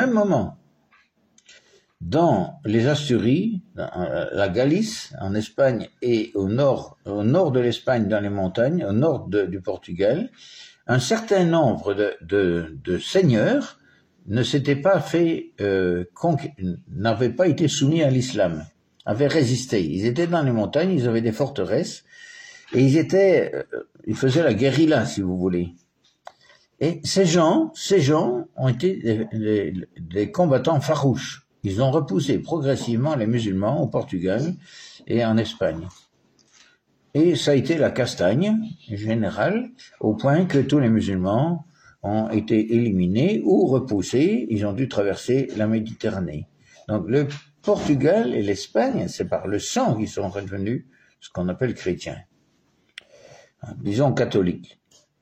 dans les Asturies, la Galice, en Espagne, et au nord de l'Espagne, dans les montagnes, au nord du Portugal, un certain nombre de seigneurs ne s'étaient pas n'avaient pas été soumis à l'islam, avaient résisté. Ils étaient dans les montagnes, ils avaient des forteresses, Et ils faisaient la guérilla, si vous voulez. Et ces gens ont été des combattants farouches. Ils ont repoussé progressivement les musulmans au Portugal et en Espagne. Et ça a été la castagne générale, au point que tous les musulmans ont été éliminés ou repoussés. Ils ont dû traverser la Méditerranée. Donc le Portugal et l'Espagne, c'est par le sang qu'ils sont redevenus ce qu'on appelle chrétiens. Disons catholiques.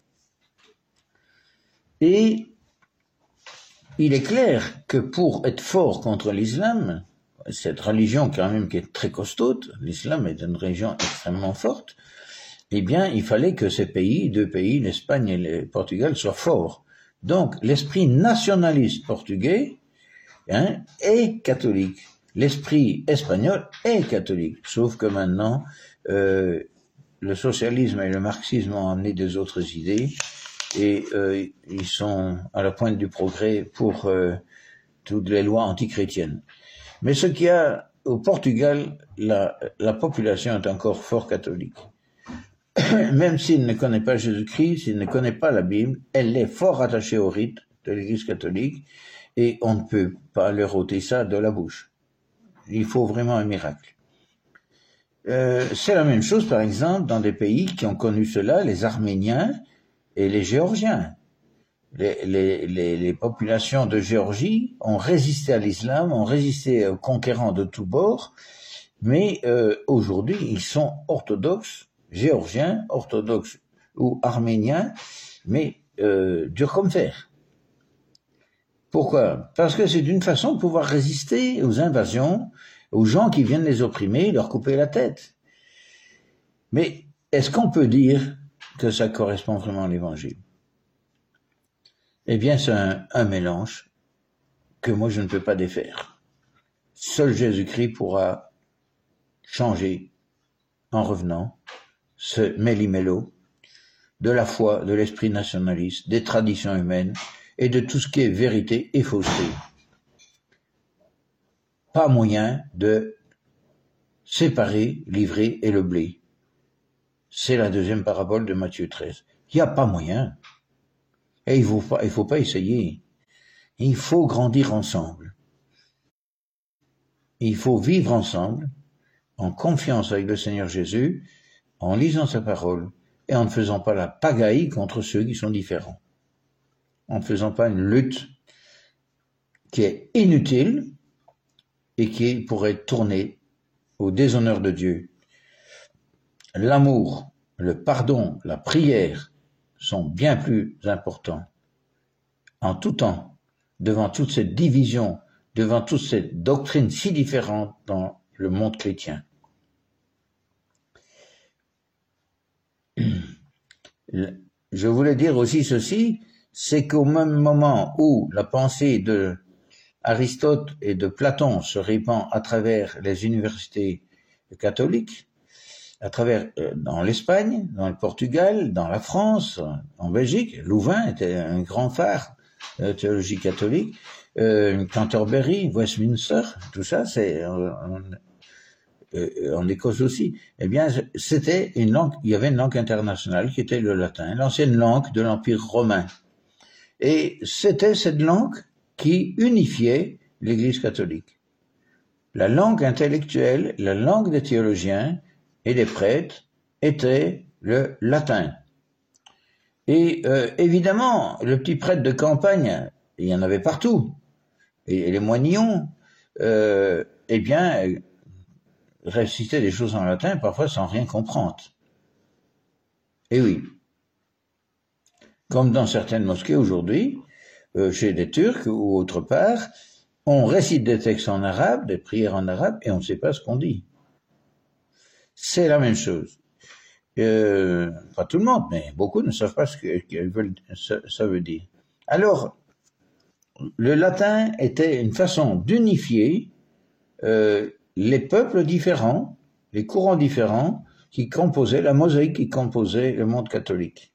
Et il est clair que pour être fort contre l'islam, cette religion quand même qui est très costaud, l'islam est une religion extrêmement forte, eh bien il fallait que ces deux pays, l'Espagne et le Portugal, soient forts. Donc l'esprit nationaliste portugais est catholique. L'esprit espagnol est catholique, sauf que maintenant le socialisme et le marxisme ont amené des autres idées et ils sont à la pointe du progrès pour toutes les lois antichrétiennes. Mais ce qu'il y a au Portugal, la population est encore fort catholique. Même s'il ne connaît pas Jésus-Christ, s'il ne connaît pas la Bible, elle est fort attachée au rite de l'Église catholique et on ne peut pas leur ôter ça de la bouche. Il faut vraiment un miracle. C'est la même chose, par exemple, dans des pays qui ont connu cela, les Arméniens et les Géorgiens. Les populations de Géorgie ont résisté à l'islam, ont résisté aux conquérants de tous bords, mais aujourd'hui, ils sont orthodoxes, géorgiens, orthodoxes ou arméniens, mais durs comme fer. Pourquoi? Parce que c'est une façon de pouvoir résister aux invasions, aux gens qui viennent les opprimer, leur couper la tête. Mais est-ce qu'on peut dire que ça correspond vraiment à l'Évangile? Eh bien, c'est un mélange que moi je ne peux pas défaire. Seul Jésus-Christ pourra changer en revenant ce méli-mélo de la foi, de l'esprit nationaliste, des traditions humaines et de tout ce qui est vérité et fausseté. Pas moyen de séparer l'ivraie et le blé. C'est la deuxième parabole de Matthieu 13. Il n'y a pas moyen. Et il faut pas essayer. Il faut grandir ensemble. Il faut vivre ensemble, en confiance avec le Seigneur Jésus, en lisant sa parole et en ne faisant pas la pagaille contre ceux qui sont différents. En ne faisant pas une lutte qui est inutile et qui pourrait tourner au déshonneur de Dieu. L'amour, le pardon, la prière sont bien plus importants en tout temps, devant toute cette division, devant toute cette doctrine si différente dans le monde chrétien. Je voulais dire aussi ceci, c'est qu'au même moment où la pensée de Aristote et de Platon se répand à travers les universités catholiques, à travers dans l'Espagne, dans le Portugal, dans la France, en Belgique, Louvain était un grand phare de théologie catholique, Canterbury, Westminster, tout ça, c'est en Écosse aussi. Eh bien, c'était une langue, il y avait une langue internationale qui était le latin, l'ancienne langue de l'Empire romain. Et c'était cette langue qui unifiait l'Église catholique. La langue intellectuelle, la langue des théologiens et des prêtres était le latin. Et évidemment, le petit prêtre de campagne, il y en avait partout. Et les moignons, eh bien, récitaient des choses en latin, parfois sans rien comprendre. Et oui. Comme dans certaines mosquées aujourd'hui, chez des Turcs ou autre part, on récite des textes en arabe, des prières en arabe, et on ne sait pas ce qu'on dit. C'est la même chose. Pas tout le monde, mais beaucoup ne savent pas ce que ça veut dire. Alors, le latin était une façon d'unifier les peuples différents, les courants différents, qui composaient la mosaïque qui composait le monde catholique.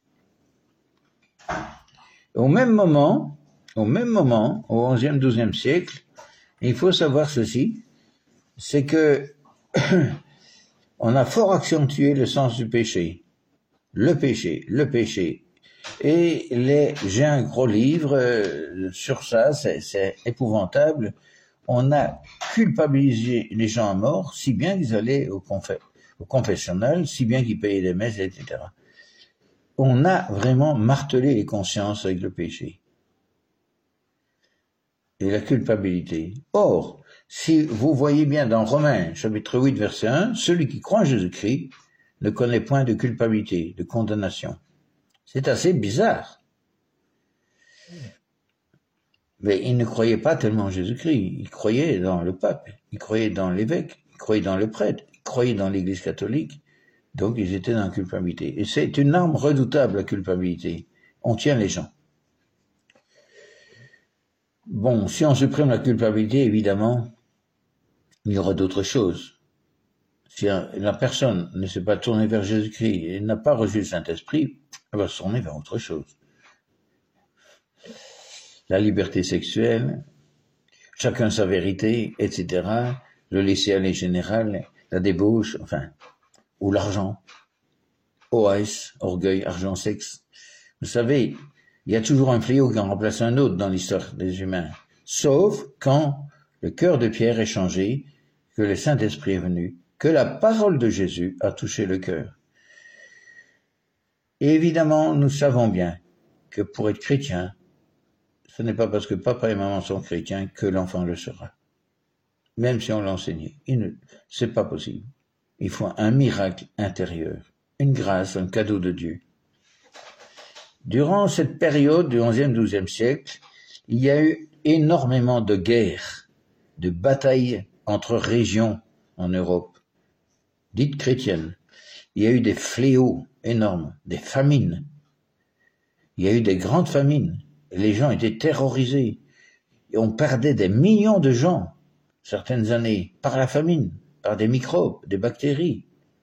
Au même moment, au XIe, XIIe siècle, il faut savoir ceci, c'est que on a fort accentué le sens du péché. Le péché, le péché. Et j'ai un gros livre sur ça, c'est épouvantable. On a culpabilisé les gens à mort, si bien qu'ils allaient au confessionnal, si bien qu'ils payaient des messes, etc. On a vraiment martelé les consciences avec le péché et la culpabilité. Or, si vous voyez bien dans Romains, chapitre 8, verset 1, celui qui croit en Jésus-Christ ne connaît point de culpabilité, de condamnation. C'est assez bizarre. Mais il ne croyait pas tellement en Jésus-Christ. Il croyait dans le pape, il croyait dans l'évêque, il croyait dans le prêtre, il croyait dans l'Église catholique. Donc ils étaient dans la culpabilité. Et c'est une arme redoutable, la culpabilité. On tient les gens. Bon, si on supprime la culpabilité, évidemment, il y aura d'autres choses. Si la personne ne s'est pas tournée vers Jésus-Christ et n'a pas reçu le Saint-Esprit, elle va se tourner vers autre chose. La liberté sexuelle, chacun sa vérité, etc., le laisser-aller général, la débauche, enfin, ou l'argent, OAS, orgueil, argent, sexe. Vous savez, il y a toujours un fléau qui en remplace un autre dans l'histoire des humains, sauf quand le cœur de Pierre est changé, que le Saint-Esprit est venu, que la parole de Jésus a touché le cœur. Et évidemment, nous savons bien que pour être chrétien, ce n'est pas parce que papa et maman sont chrétiens que l'enfant le sera. Même si on l'enseignait. C'est pas possible. Il faut un miracle intérieur, une grâce, un cadeau de Dieu. Durant cette période du XIe, XIIe siècle, il y a eu énormément de guerres, de batailles entre régions en Europe, dites chrétiennes. Il y a eu des fléaux énormes, des famines. Il y a eu des grandes famines. Les gens étaient terrorisés. Et on perdait des millions de gens, certaines années, par la famine, par des microbes, des bactéries.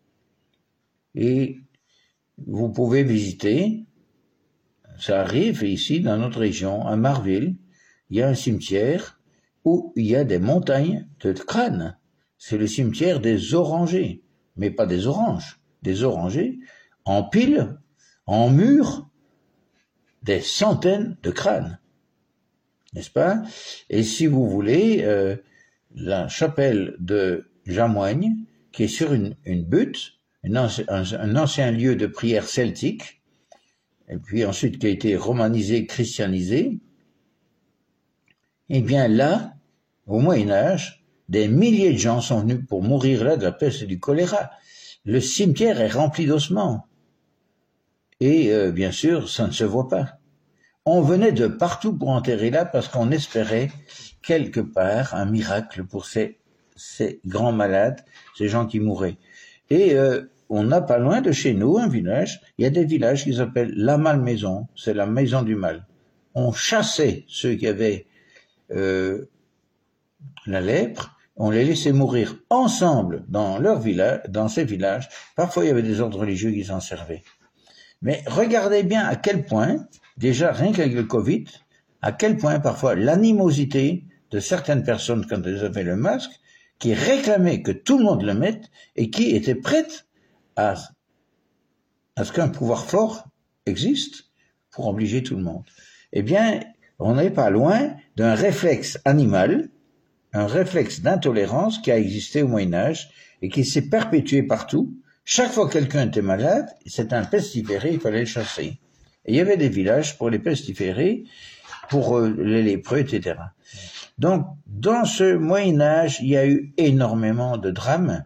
Et vous pouvez visiter, ça arrive ici dans notre région, à Marville, il y a un cimetière où il y a des montagnes de crânes. C'est le cimetière des orangers, mais pas des oranges, des orangers, en pile, en mur, des centaines de crânes, n'est-ce pas? Et si vous voulez, la chapelle de Jamoigne, qui est sur une butte, un ancien lieu de prière celtique, et puis ensuite qui a été romanisé, christianisé, eh bien là, au Moyen-Âge, des milliers de gens sont venus pour mourir là de la peste et du choléra. Le cimetière est rempli d'ossements. Et bien sûr, ça ne se voit pas. On venait de partout pour enterrer là parce qu'on espérait quelque part un miracle pour ces grands malades, ces gens qui mouraient. Et on n'a pas loin de chez nous un village, il y a des villages qui s'appellent la Malmaison, c'est la maison du mal. On chassait ceux qui avaient la lèpre, on les laissait mourir ensemble dans leur village, dans ces villages. Parfois il y avait des ordres religieux qui s'en servaient. Mais regardez bien à quel point, déjà rien qu'avec le Covid, à quel point parfois l'animosité de certaines personnes quand elles avaient le masque, qui réclamaient que tout le monde le mette et qui étaient prêtes à ce qu'un pouvoir fort existe pour obliger tout le monde. Eh bien, on n'est pas loin d'un réflexe animal, un réflexe d'intolérance qui a existé au Moyen-Âge et qui s'est perpétué partout. Chaque fois que quelqu'un était malade, c'était un pestiféré, il fallait le chasser. Et il y avait des villages pour les pestiférés, pour les lépreux, etc. Donc, dans ce Moyen-Âge, il y a eu énormément de drames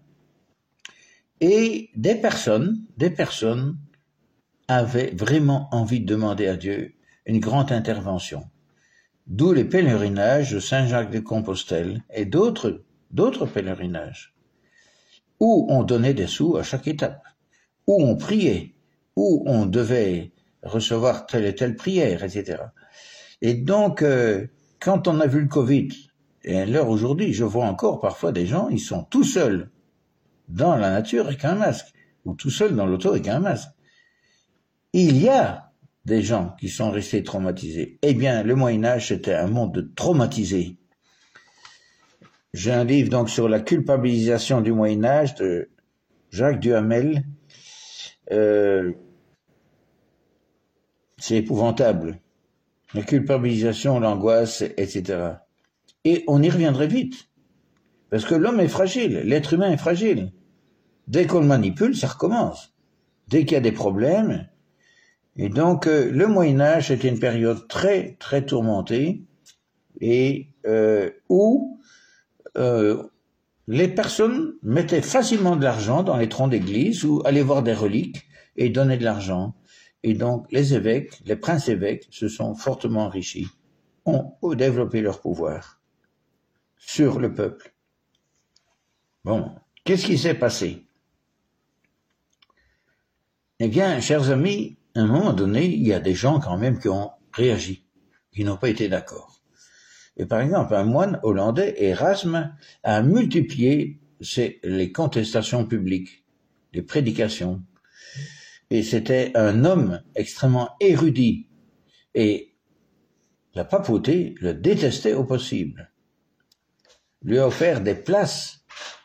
et des personnes avaient vraiment envie de demander à Dieu une grande intervention. D'où les pèlerinages de Saint-Jacques-de-Compostelle et d'autres pèlerinages, où on donnait des sous à chaque étape, où on priait, où on devait recevoir telle et telle prière, etc. Et donc, quand on a vu le Covid, et à l'heure aujourd'hui, je vois encore parfois des gens, ils sont tout seuls dans la nature avec un masque, ou tout seuls dans l'auto avec un masque. Il y a des gens qui sont restés traumatisés. Eh bien, le Moyen-Âge, c'était un monde de traumatisés. J'ai un livre donc sur la culpabilisation du Moyen-Âge de Jacques Duhamel, c'est épouvantable. La culpabilisation, l'angoisse, etc. Et on y reviendrait vite. Parce que l'homme est fragile, l'être humain est fragile. Dès qu'on le manipule, ça recommence. Dès qu'il y a des problèmes. Et donc, le Moyen-Âge était une période très, très tourmentée et où les personnes mettaient facilement de l'argent dans les troncs d'église ou allaient voir des reliques et donnaient de l'argent. Et donc, les évêques, les princes-évêques se sont fortement enrichis, ont développé leur pouvoir sur le peuple. Bon, qu'est-ce qui s'est passé? Eh bien, chers amis, à un moment donné, il y a des gens quand même qui ont réagi, qui n'ont pas été d'accord. Et par exemple, un moine hollandais, Erasme, a multiplié les contestations publiques, les prédications. Et c'était un homme extrêmement érudit. Et la papauté le détestait au possible. Lui a offert des places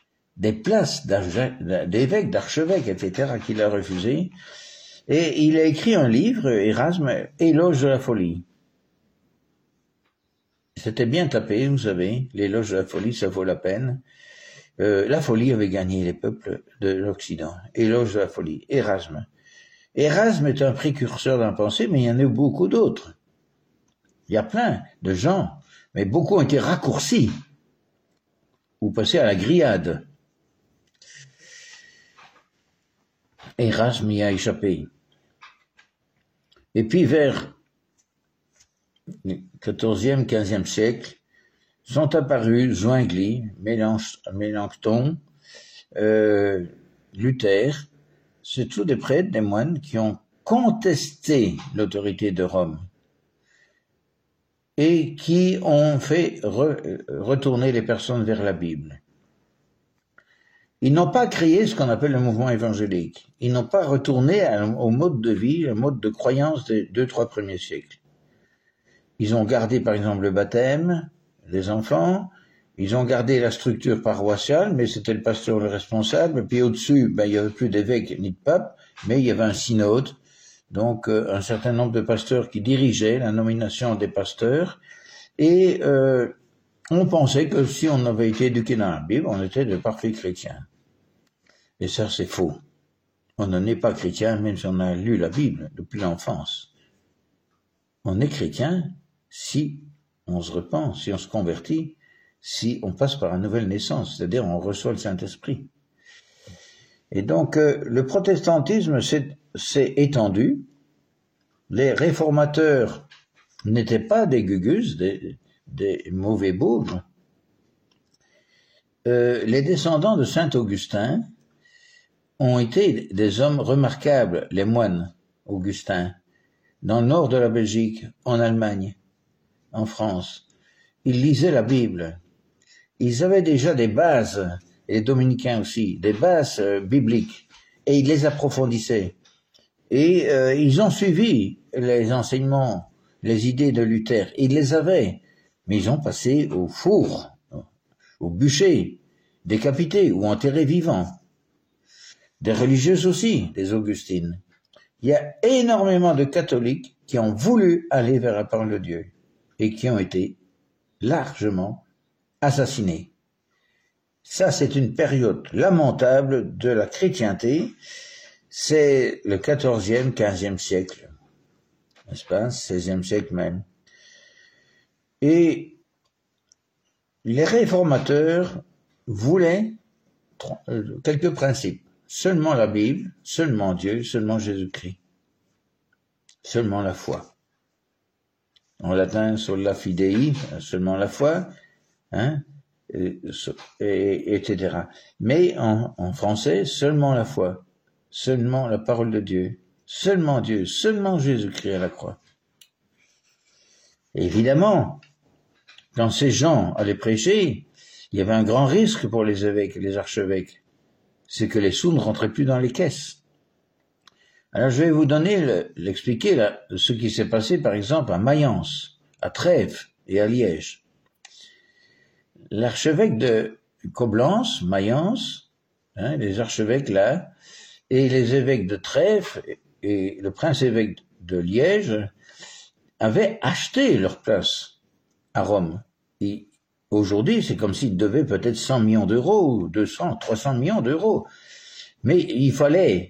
d'évêques, d'archevêques, etc., qu'il a refusé. Et il a écrit un livre, Erasme, Éloge de la folie. C'était bien tapé, vous savez, l'éloge de la folie, ça vaut la peine. La folie avait gagné les peuples de l'Occident. Éloge de la folie, Erasme. Erasme est un précurseur d'un pensée, mais il y en a beaucoup d'autres. Il y a plein de gens, mais beaucoup ont été raccourcis ou passés à la grillade. Erasme y a échappé. Et puis vers le XIVe, XVe siècle, sont apparus Zwingli, Mélenchon, Luther. C'est tous des prêtres, des moines qui ont contesté l'autorité de Rome et qui ont fait retourner les personnes vers la Bible. Ils n'ont pas créé ce qu'on appelle le mouvement évangélique. Ils n'ont pas retourné au mode de vie, au mode de croyance des 2-3 premiers siècles. Ils ont gardé par exemple le baptême des enfants, ils ont gardé la structure paroissiale, mais c'était le pasteur le responsable, puis au-dessus, il n'y avait plus d'évêques ni de pape, mais il y avait un synode, donc un certain nombre de pasteurs qui dirigeaient la nomination des pasteurs, et on pensait que si on avait été éduqué dans la Bible, on était de parfaits chrétiens. Et ça, c'est faux. On n'en est pas chrétien, même si on a lu la Bible depuis l'enfance. On est chrétien si on se repent, si on se convertit, si on passe par une nouvelle naissance, c'est-à-dire on reçoit le Saint-Esprit. Et donc, le protestantisme s'est étendu. Les réformateurs n'étaient pas des gugus, des mauvais bougres. Les descendants de Saint-Augustin ont été des hommes remarquables, les moines augustins, dans le nord de la Belgique, en Allemagne, en France. Ils lisaient la Bible. Ils avaient déjà des bases, et les dominicains aussi, des bases bibliques, et ils les approfondissaient. Et ils ont suivi les enseignements, les idées de Luther. Ils les avaient, mais ils ont passé au four, au bûcher, décapités ou enterrés vivants. Des religieuses aussi, des Augustines. Il y a énormément de catholiques qui ont voulu aller vers la parole de Dieu et qui ont été largement assassinés. Ça, c'est une période lamentable de la chrétienté. C'est le XIVe, XVe siècle, n'est-ce pas, XVIe siècle même. Et les réformateurs voulaient quelques principes. Seulement la Bible, seulement Dieu, seulement Jésus-Christ. Seulement la foi. En latin, sola fidei, seulement la foi, hein, etc. Mais en français, seulement la foi, seulement la parole de Dieu, seulement Dieu, seulement Jésus-Christ à la croix. Et évidemment, quand ces gens allaient prêcher, il y avait un grand risque pour les évêques et les archevêques. C'est que les sous ne rentraient plus dans les caisses. Alors je vais vous l'expliquer ce qui s'est passé par exemple à Mayence, à Trèves et à Liège. L'archevêque de Coblence, Mayence, hein, les archevêques là, et les évêques de Trèfle et le prince-évêque de Liège avaient acheté leur place à Rome. Et aujourd'hui, c'est comme s'ils devaient peut-être 100 millions d'euros, 200, 300 millions d'euros. Mais il fallait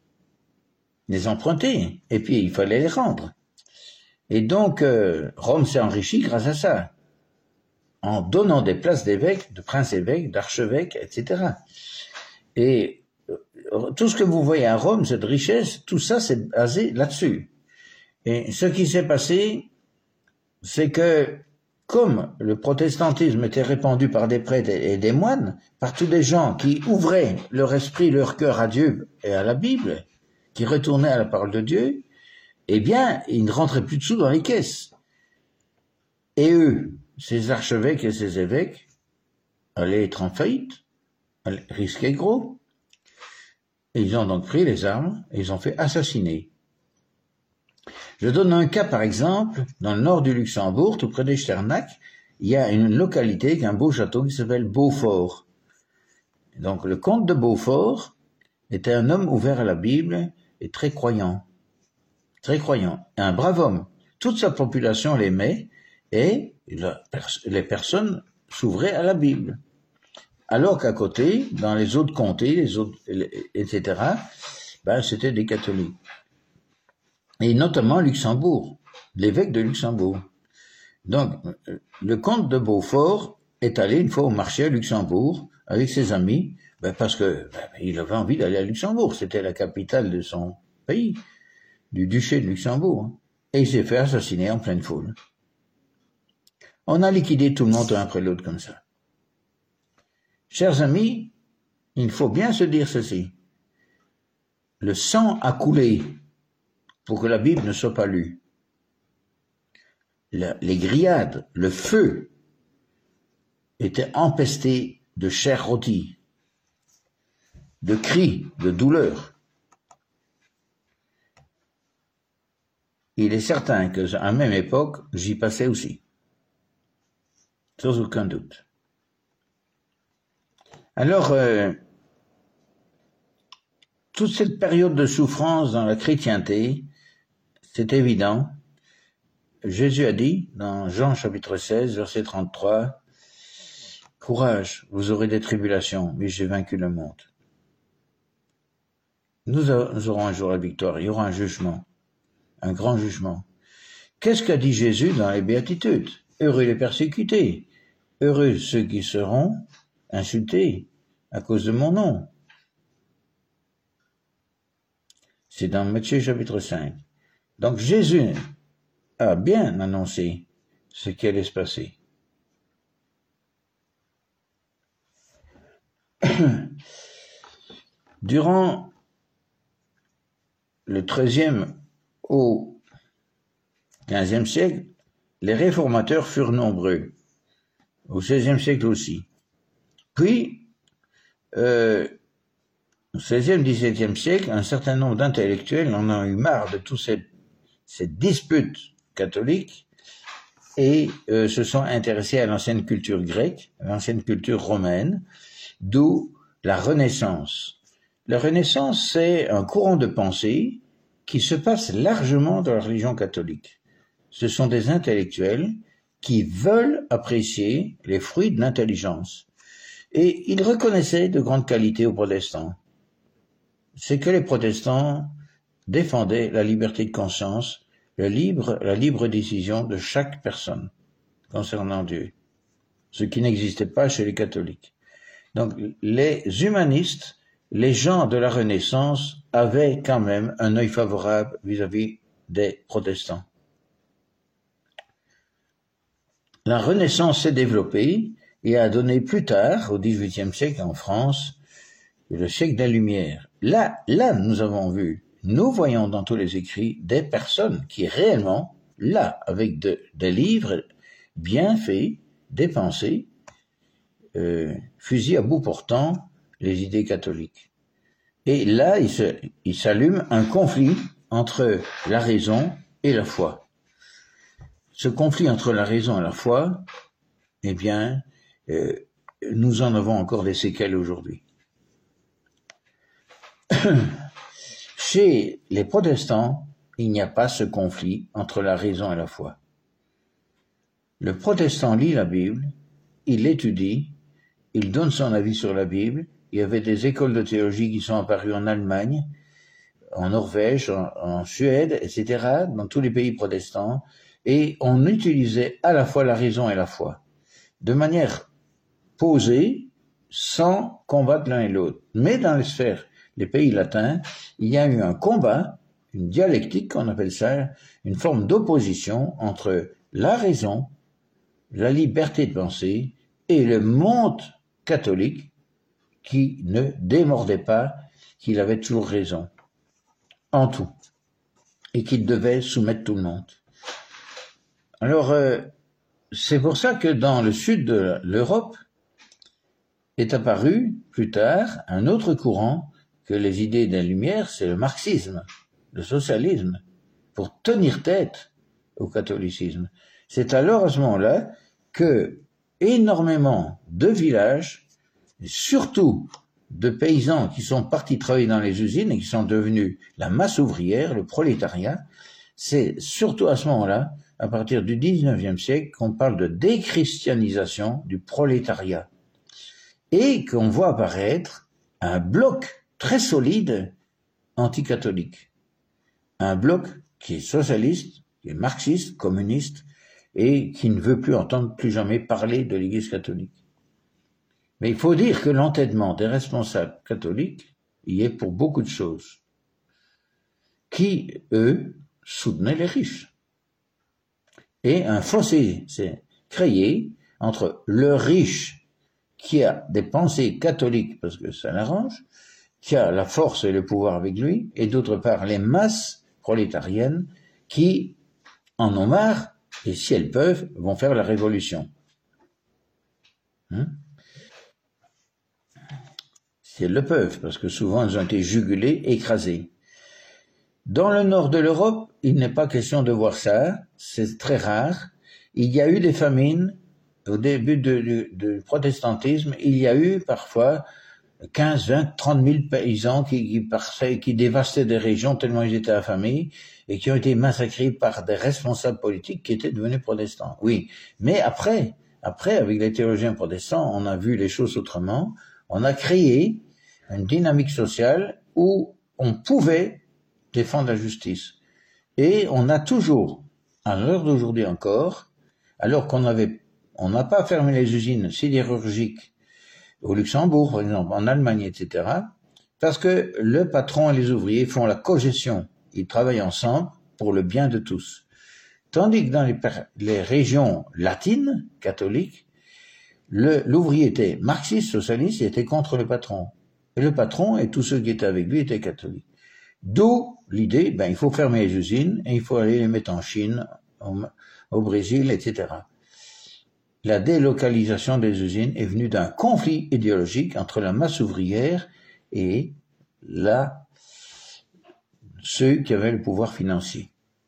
les emprunter, et puis il fallait les rendre. Et donc, Rome s'est enrichie grâce à ça, en donnant des places d'évêques, de princes-évêques, d'archevêques, etc. Et tout ce que vous voyez à Rome, cette richesse, tout ça, c'est basé là-dessus. Et ce qui s'est passé, c'est que, comme le protestantisme était répandu par des prêtres et des moines, par tous des gens qui ouvraient leur esprit, leur cœur à Dieu et à la Bible, qui retournaient à la parole de Dieu, eh bien, ils ne rentraient plus de sous dans les caisses. Et eux, ces archevêques et ces évêques, allaient être en faillite, risquaient gros. Et ils ont donc pris les armes et ils ont fait assassiner. Je donne un cas par exemple, dans le nord du Luxembourg, tout près d'Echternach, il y a une localité avec un beau château qui s'appelle Beaufort. Donc le comte de Beaufort était un homme ouvert à la Bible et très croyant, un brave homme. Toute sa population l'aimait et les personnes s'ouvraient à la Bible. Alors qu'à côté, dans les autres comtés, etc., c'était des catholiques. Et notamment Luxembourg, l'évêque de Luxembourg. Donc, le comte de Beaufort est allé une fois au marché à Luxembourg avec ses amis, parce que il avait envie d'aller à Luxembourg. C'était la capitale de son pays, du duché de Luxembourg. Et il s'est fait assassiner en pleine foule. On a liquidé tout le monde un après l'autre comme ça. Chers amis, il faut bien se dire ceci. Le sang a coulé pour que la Bible ne soit pas lue. Les grillades, le feu, étaient empestés de chair rôtie, de cris, de douleur. Il est certain qu'à la même époque, j'y passais aussi. Sans aucun doute. Alors, toute cette période de souffrance dans la chrétienté, c'est évident. Jésus a dit, dans Jean chapitre 16, verset 33, « Courage, vous aurez des tribulations, mais j'ai vaincu le monde. » Nous aurons un jour la victoire, il y aura un jugement, un grand jugement. Qu'est-ce qu'a dit Jésus dans les béatitudes? Heureux les persécutés, heureux ceux qui seront insultés à cause de mon nom. C'est dans Matthieu chapitre 5. Donc Jésus a bien annoncé ce qui allait se passer. Durant le XIIIe au XVe siècle, les réformateurs furent nombreux, au XVIe siècle aussi. Puis, au XVIe, XVIIe siècle, un certain nombre d'intellectuels en ont eu marre de toute cette dispute catholique et se sont intéressés à l'ancienne culture grecque, à l'ancienne culture romaine, d'où la Renaissance. La Renaissance, c'est un courant de pensée qui se passe largement dans la religion catholique. Ce sont des intellectuels qui veulent apprécier les fruits de l'intelligence. Et ils reconnaissaient de grandes qualités aux protestants. C'est que les protestants défendaient la liberté de conscience, la libre décision de chaque personne concernant Dieu, ce qui n'existait pas chez les catholiques. Donc les humanistes, les gens de la Renaissance avaient quand même un œil favorable vis-à-vis des protestants. La Renaissance s'est développée et a donné plus tard, au XVIIIe siècle en France, le siècle des Lumières. Là, nous voyons dans tous les écrits des personnes qui réellement, là, avec des livres bien faits, des pensées, fusillent à bout portant les idées catholiques. Et là, il s'allume un conflit entre la raison et la foi. Ce conflit entre la raison et la foi, eh bien, nous en avons encore des séquelles aujourd'hui. Chez les protestants, il n'y a pas ce conflit entre la raison et la foi. Le protestant lit la Bible, il l'étudie, il donne son avis sur la Bible. Il y avait des écoles de théologie qui sont apparues en Allemagne, en Norvège, en Suède, etc., dans tous les pays protestants, et on utilisait à la fois la raison et la foi, de manière posée, sans combattre l'un et l'autre. Mais dans les sphères, les pays latins, il y a eu un combat, une dialectique, on appelle ça, une forme d'opposition entre la raison, la liberté de penser, et le monde catholique qui ne démordait pas qu'il avait toujours raison en tout et qu'il devait soumettre tout le monde. Alors, c'est pour ça que dans le sud de l'Europe est apparu plus tard un autre courant que les idées des Lumières, c'est le marxisme, le socialisme, pour tenir tête au catholicisme. C'est alors à ce moment-là que énormément de villages, surtout de paysans qui sont partis travailler dans les usines et qui sont devenus la masse ouvrière, le prolétariat, c'est surtout à ce moment-là, à partir du 19e siècle, qu'on parle de déchristianisation du prolétariat et qu'on voit apparaître un bloc très solide anticatholique. Un bloc qui est socialiste, qui est marxiste, communiste et qui ne veut plus entendre plus jamais parler de l'Église catholique. Mais il faut dire que l'entêtement des responsables catholiques y est pour beaucoup de choses, qui, eux, soutenaient les riches. Et un fossé s'est créé entre le riche qui a des pensées catholiques parce que ça l'arrange, qui a la force et le pouvoir avec lui, et d'autre part les masses prolétariennes qui en ont marre et si elles peuvent vont faire la révolution. Si elles le peuvent, parce que souvent elles ont été jugulées, écrasées. Dans le nord de l'Europe, il n'est pas question de voir ça, c'est très rare. Il y a eu des famines au début du protestantisme, il y a eu parfois 15, 20, 30 000 paysans qui dévastaient des régions tellement ils étaient affamés et qui ont été massacrés par des responsables politiques qui étaient devenus protestants. Oui, mais après, avec les théologiens protestants, on a vu les choses autrement. On a créé une dynamique sociale où on pouvait défendre la justice. Et on a toujours, à l'heure d'aujourd'hui encore, alors qu'on n'a pas fermé les usines sidérurgiques au Luxembourg, par exemple, en Allemagne, etc., parce que le patron et les ouvriers font la cogestion. Ils travaillent ensemble pour le bien de tous. Tandis que dans les régions latines, catholiques, l'ouvrier était marxiste, socialiste, il était contre le patron. Et le patron et tous ceux qui étaient avec lui étaient catholiques. D'où l'idée, il faut fermer les usines et il faut aller les mettre en Chine, au Brésil, etc. La délocalisation des usines est venue d'un conflit idéologique entre la masse ouvrière et ceux qui avaient le pouvoir financier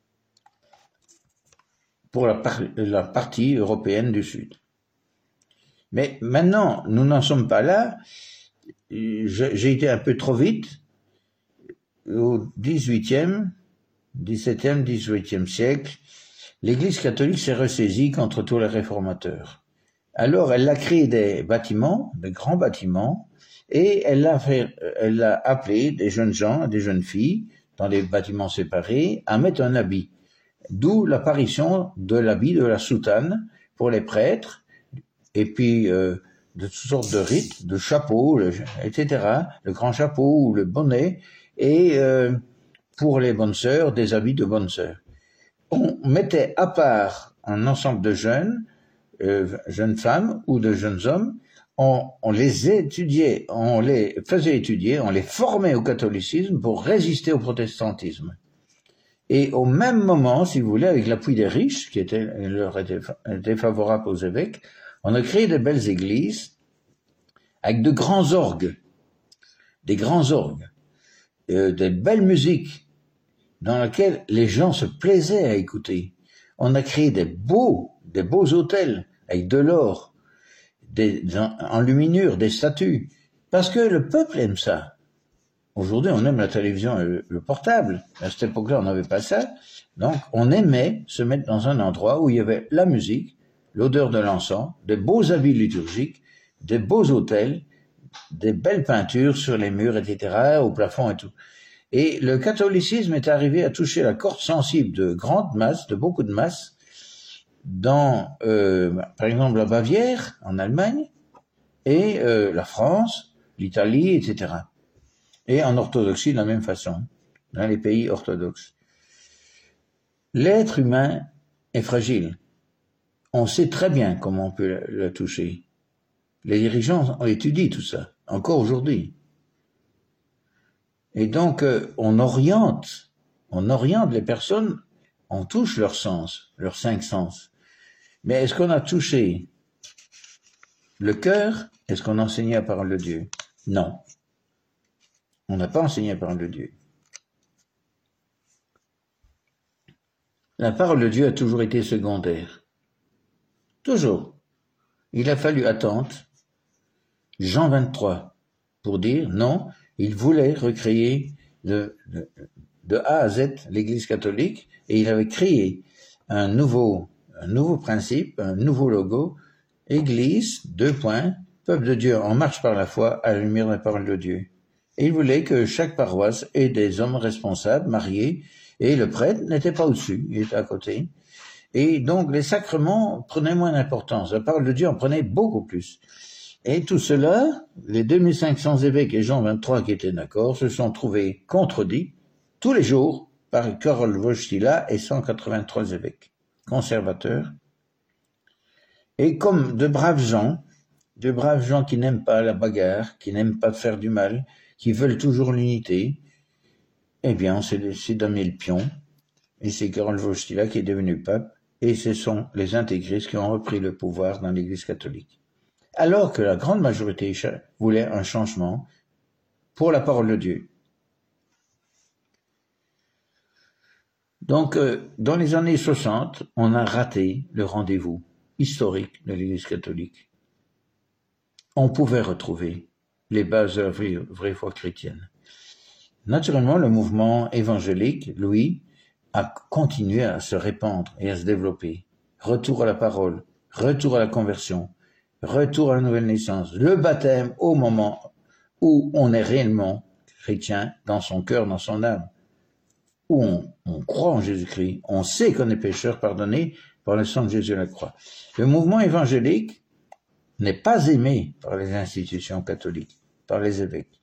pour la partie européenne du Sud. Mais maintenant, nous n'en sommes pas là. J'ai été un peu trop vite. Au XVIIe, XVIIe siècle, l'Église catholique s'est ressaisie contre tous les réformateurs. Alors, elle a créé des bâtiments, de grands bâtiments, et elle a appelé des jeunes gens, des jeunes filles, dans des bâtiments séparés, à mettre un habit. D'où l'apparition de l'habit de la soutane pour les prêtres, et puis de toutes sortes de rites, de chapeaux, etc., le grand chapeau ou le bonnet, et pour les bonnes sœurs, des habits de bonnes sœurs. On mettait à part un ensemble de jeunes femmes ou de jeunes hommes, on les étudiait, on les faisait étudier, on les formait au catholicisme pour résister au protestantisme. Et au même moment, si vous voulez, avec l'appui des riches, qui leur étaient favorables aux évêques, on a créé de belles églises avec de grands orgues, des belles musiques dans lesquelles les gens se plaisaient à écouter. On a créé des beaux hôtels avec de l'or, des enluminures, des statues, parce que le peuple aime ça. Aujourd'hui, on aime la télévision et le portable. À cette époque-là, on n'avait pas ça. Donc, on aimait se mettre dans un endroit où il y avait la musique, l'odeur de l'encens, des beaux habits liturgiques, des beaux autels, des belles peintures sur les murs, etc., au plafond et tout. Et le catholicisme est arrivé à toucher la corde sensible de grandes masses, de beaucoup de masses, dans, par exemple, la Bavière, en Allemagne, et la France, l'Italie, etc. Et en orthodoxie de la même façon, dans les pays orthodoxes. L'être humain est fragile. On sait très bien comment on peut la toucher. Les dirigeants ont étudié tout ça, encore aujourd'hui. Et donc, on oriente les personnes, on touche leurs sens, leurs 5 sens. Mais est-ce qu'on a touché le cœur? Est-ce qu'on a enseigné la parole de Dieu? Non. On n'a pas enseigné la parole de Dieu. La parole de Dieu a toujours été secondaire. Toujours. Il a fallu attendre Jean 23 pour dire non, il voulait recréer de A à Z l'Église catholique et il avait créé un nouveau principe, un nouveau logo, Église, peuple de Dieu en marche par la foi à la lumière de la parole de Dieu. Et il voulait que chaque paroisse ait des hommes responsables, mariés, et le prêtre n'était pas au-dessus, il était à côté. Et donc les sacrements prenaient moins d'importance, la parole de Dieu en prenait beaucoup plus. Et tout cela, les 2500 évêques et Jean 23 qui étaient d'accord se sont trouvés contredits tous les jours par Karol Wojtyla et 183 évêques conservateurs. Et comme de braves gens qui n'aiment pas la bagarre, qui n'aiment pas faire du mal, qui veulent toujours l'unité, eh bien, c'est donné le pion. Et c'est Karol Wojtyla qui est devenu pape. Et ce sont les intégristes qui ont repris le pouvoir dans l'Église catholique. Alors que la grande majorité voulait un changement pour la parole de Dieu. Donc, dans les années 60, on a raté le rendez-vous historique de l'Église catholique. On pouvait retrouver les bases de la vraie foi chrétienne. Naturellement, le mouvement évangélique, lui, a continué à se répandre et à se développer. Retour à la parole, retour à la conversion, retour à la nouvelle naissance, le baptême au moment où on est réellement chrétien dans son cœur, dans son âme, où on croit en Jésus-Christ, on sait qu'on est pécheur pardonné par le sang de Jésus à la croix. Le mouvement évangélique n'est pas aimé par les institutions catholiques, par les évêques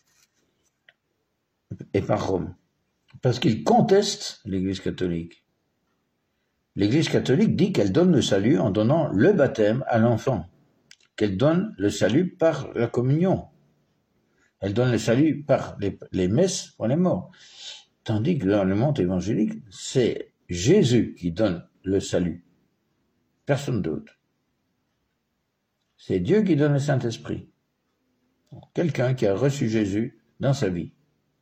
et par Rome, parce qu'ils contestent l'Église catholique. L'Église catholique dit qu'elle donne le salut en donnant le baptême à l'enfant, qu'elle donne le salut par la communion, elle donne le salut par les messes pour les morts. Tandis que dans le monde évangélique, c'est Jésus qui donne le salut, personne d'autre. C'est Dieu qui donne le Saint-Esprit. Quelqu'un qui a reçu Jésus dans sa vie.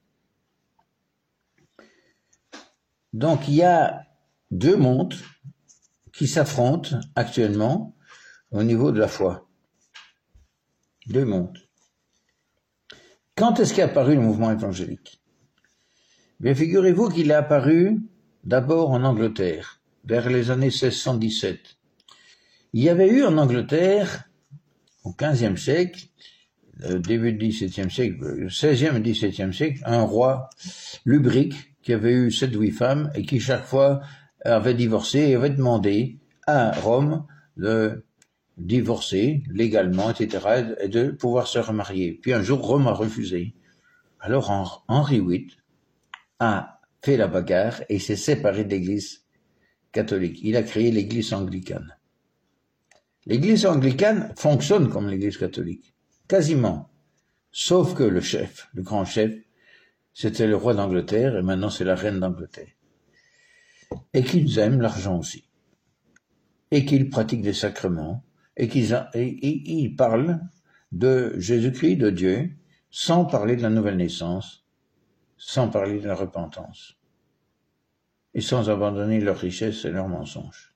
Donc il y a deux mondes qui s'affrontent actuellement au niveau de la foi. Deux mondes. Quand est-ce qu'est apparu le mouvement évangélique? Bien, figurez-vous qu'il est apparu d'abord en Angleterre, vers les années 1617. Il y avait eu en Angleterre, au XVe siècle, début du XVIIe siècle, le XVIe et XVIIe siècle, un roi lubrique qui avait eu 7 ou 8 femmes et qui chaque fois avait divorcé et avait demandé à Rome de divorcer légalement, etc., et de pouvoir se remarier. Puis un jour, Rome a refusé. Alors Henri VIII a fait la bagarre et s'est séparé de l'Église catholique. Il a créé l'Église anglicane. L'Église anglicane fonctionne comme l'Église catholique, quasiment. Sauf que le chef, le grand chef, c'était le roi d'Angleterre et maintenant c'est la reine d'Angleterre. Et qu'ils aiment l'argent aussi. Et qu'ils pratiquent des sacrements. Et qu'ils parlent de Jésus-Christ, de Dieu, sans parler de la nouvelle naissance, sans parler de la repentance. Et sans abandonner leurs richesses et leurs mensonges.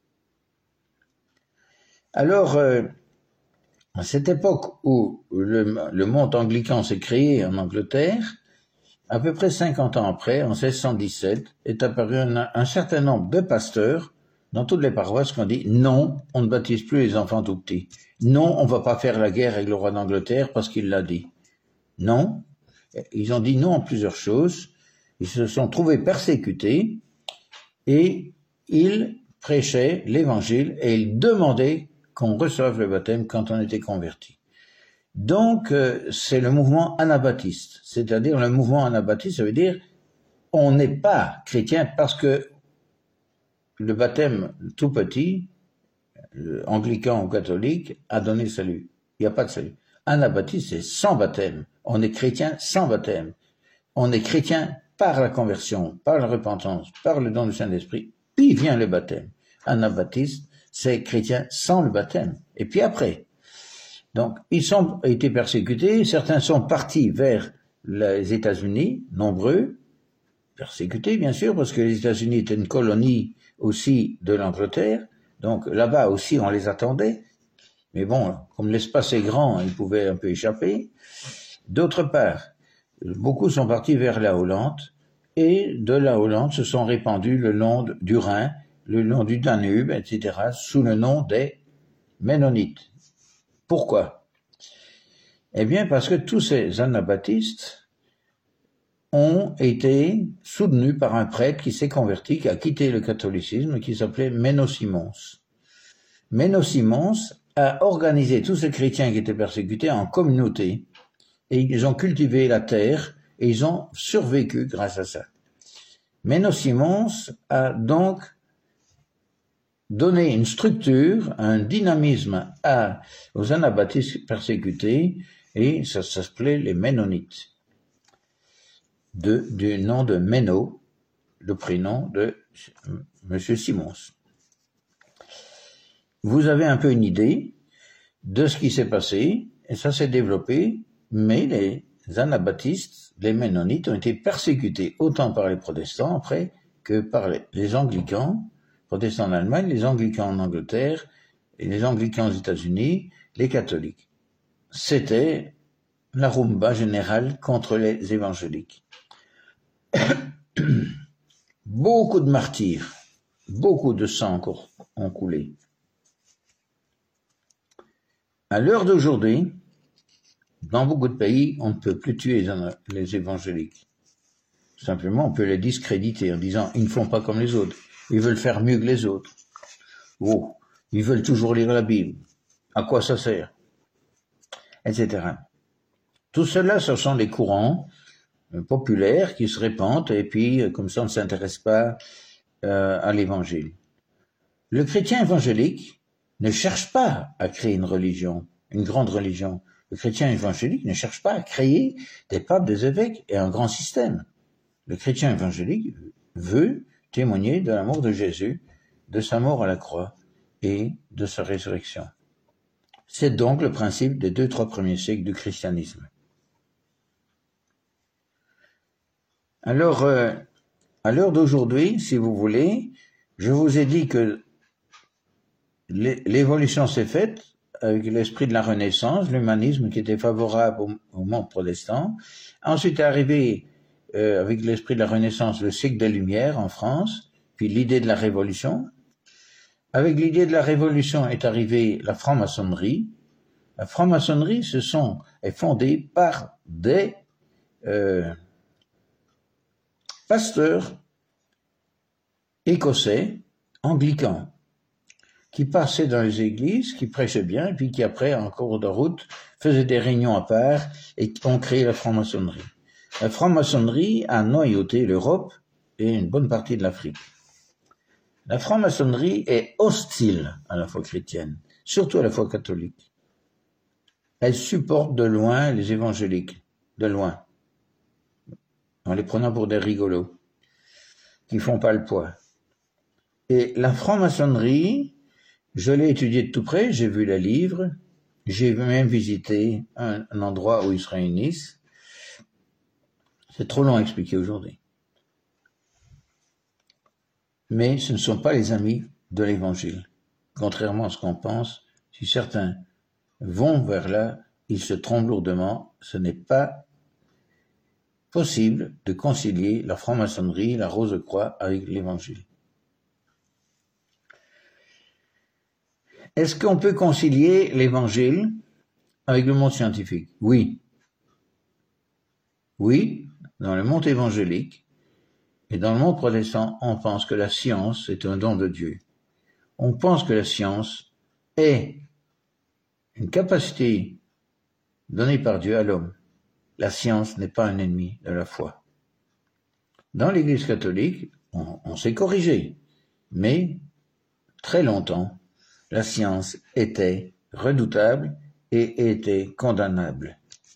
Alors, à cette époque où le monde anglican s'est créé en Angleterre, à peu près 50 ans après, en 1617, est apparu un certain nombre de pasteurs dans toutes les paroisses qui ont dit non, on ne baptise plus les enfants tout petits. Non, on ne va pas faire la guerre avec le roi d'Angleterre parce qu'il l'a dit. Non, ils ont dit non à plusieurs choses. Ils se sont trouvés persécutés et ils prêchaient l'évangile et ils demandaient qu'on reçoive le baptême quand on était converti. Donc, c'est le mouvement anabaptiste. C'est-à-dire, le mouvement anabaptiste, ça veut dire on n'est pas chrétien parce que le baptême tout petit, anglican ou catholique, a donné le salut. Il n'y a pas de salut. Anabaptiste, c'est sans baptême. On est chrétien sans baptême. On est chrétien par la conversion, par la repentance, par le don du Saint-Esprit, puis vient le baptême. Anabaptiste, c'est chrétien sans le baptême. Et puis après. Donc, ils ont été persécutés, certains sont partis vers les États-Unis, nombreux, persécutés bien sûr, parce que les États-Unis étaient une colonie aussi de l'Angleterre, donc là-bas aussi on les attendait, mais bon, comme l'espace est grand, ils pouvaient un peu échapper. D'autre part, beaucoup sont partis vers la Hollande, et de la Hollande se sont répandus le long du Rhin, le long du Danube, etc., sous le nom des Ménonites. Pourquoi? Eh bien, parce que tous ces anabaptistes ont été soutenus par un prêtre qui s'est converti, qui a quitté le catholicisme, qui s'appelait Menno Simons. Menno Simons a organisé tous ces chrétiens qui étaient persécutés en communauté, et ils ont cultivé la terre, et ils ont survécu grâce à ça. Menno Simons a donc donné une structure, un dynamisme aux anabaptistes persécutés, et ça s'appelait les Ménonites, du nom de Menno, le prénom de M. Simons. Vous avez un peu une idée de ce qui s'est passé, et ça s'est développé, mais les anabaptistes, les Ménonites, ont été persécutés autant par les protestants après que par les anglicans, protestants en Allemagne, les anglicans en Angleterre, et les anglicans aux États-Unis, les catholiques. C'était la rumba générale contre les évangéliques. Beaucoup de martyrs, beaucoup de sang ont coulé. À l'heure d'aujourd'hui, dans beaucoup de pays, on ne peut plus tuer les évangéliques. Simplement, on peut les discréditer en disant « ils ne font pas comme les autres, ils veulent faire mieux que les autres. Oh, ils veulent toujours lire la Bible. À quoi ça sert ?» etc. Tout cela, ce sont des courants populaires qui se répandent et puis, comme ça, on ne s'intéresse pas à l'évangile. Le chrétien évangélique ne cherche pas à créer une religion, une grande religion. Le chrétien évangélique ne cherche pas à créer des papes, des évêques et un grand système. Le chrétien évangélique veut témoigner de l'amour de Jésus, de sa mort à la croix et de sa résurrection. C'est donc le principe des 2-3 premiers siècles du christianisme. Alors, à l'heure d'aujourd'hui, si vous voulez, je vous ai dit que l'évolution s'est faite avec l'esprit de la Renaissance, l'humanisme qui était favorable au monde protestant. Ensuite est arrivé, avec l'esprit de la Renaissance, le siècle des Lumières en France, puis l'idée de la Révolution. Avec l'idée de la Révolution est arrivée la franc-maçonnerie. La franc-maçonnerie est fondée par des pasteurs écossais, anglicans, qui passaient dans les églises, qui prêchaient bien, et puis qui après, en cours de route, faisaient des réunions à part et ont créé la franc-maçonnerie. La franc-maçonnerie a noyauté l'Europe et une bonne partie de l'Afrique. La franc-maçonnerie est hostile à la foi chrétienne, surtout à la foi catholique. Elle supporte de loin les évangéliques, de loin, en les prenant pour des rigolos, qui font pas le poids. Et la franc-maçonnerie, je l'ai étudiée de tout près, j'ai vu les livres, j'ai même visité un endroit où ils se réunissent. C'est trop long à expliquer aujourd'hui. Mais ce ne sont pas les amis de l'Évangile. Contrairement à ce qu'on pense, si certains vont vers là, ils se trompent lourdement. Ce n'est pas possible de concilier la franc-maçonnerie, la Rose-Croix avec l'Évangile. Est-ce qu'on peut concilier l'Évangile avec le monde scientifique? Oui. Oui, dans le monde évangélique et dans le monde protestant, on pense que la science est un don de Dieu. On pense que la science est une capacité donnée par Dieu à l'homme. La science n'est pas un ennemi de la foi. Dans l'Église catholique, on s'est corrigé, mais très longtemps, la science était redoutable et était condamnable.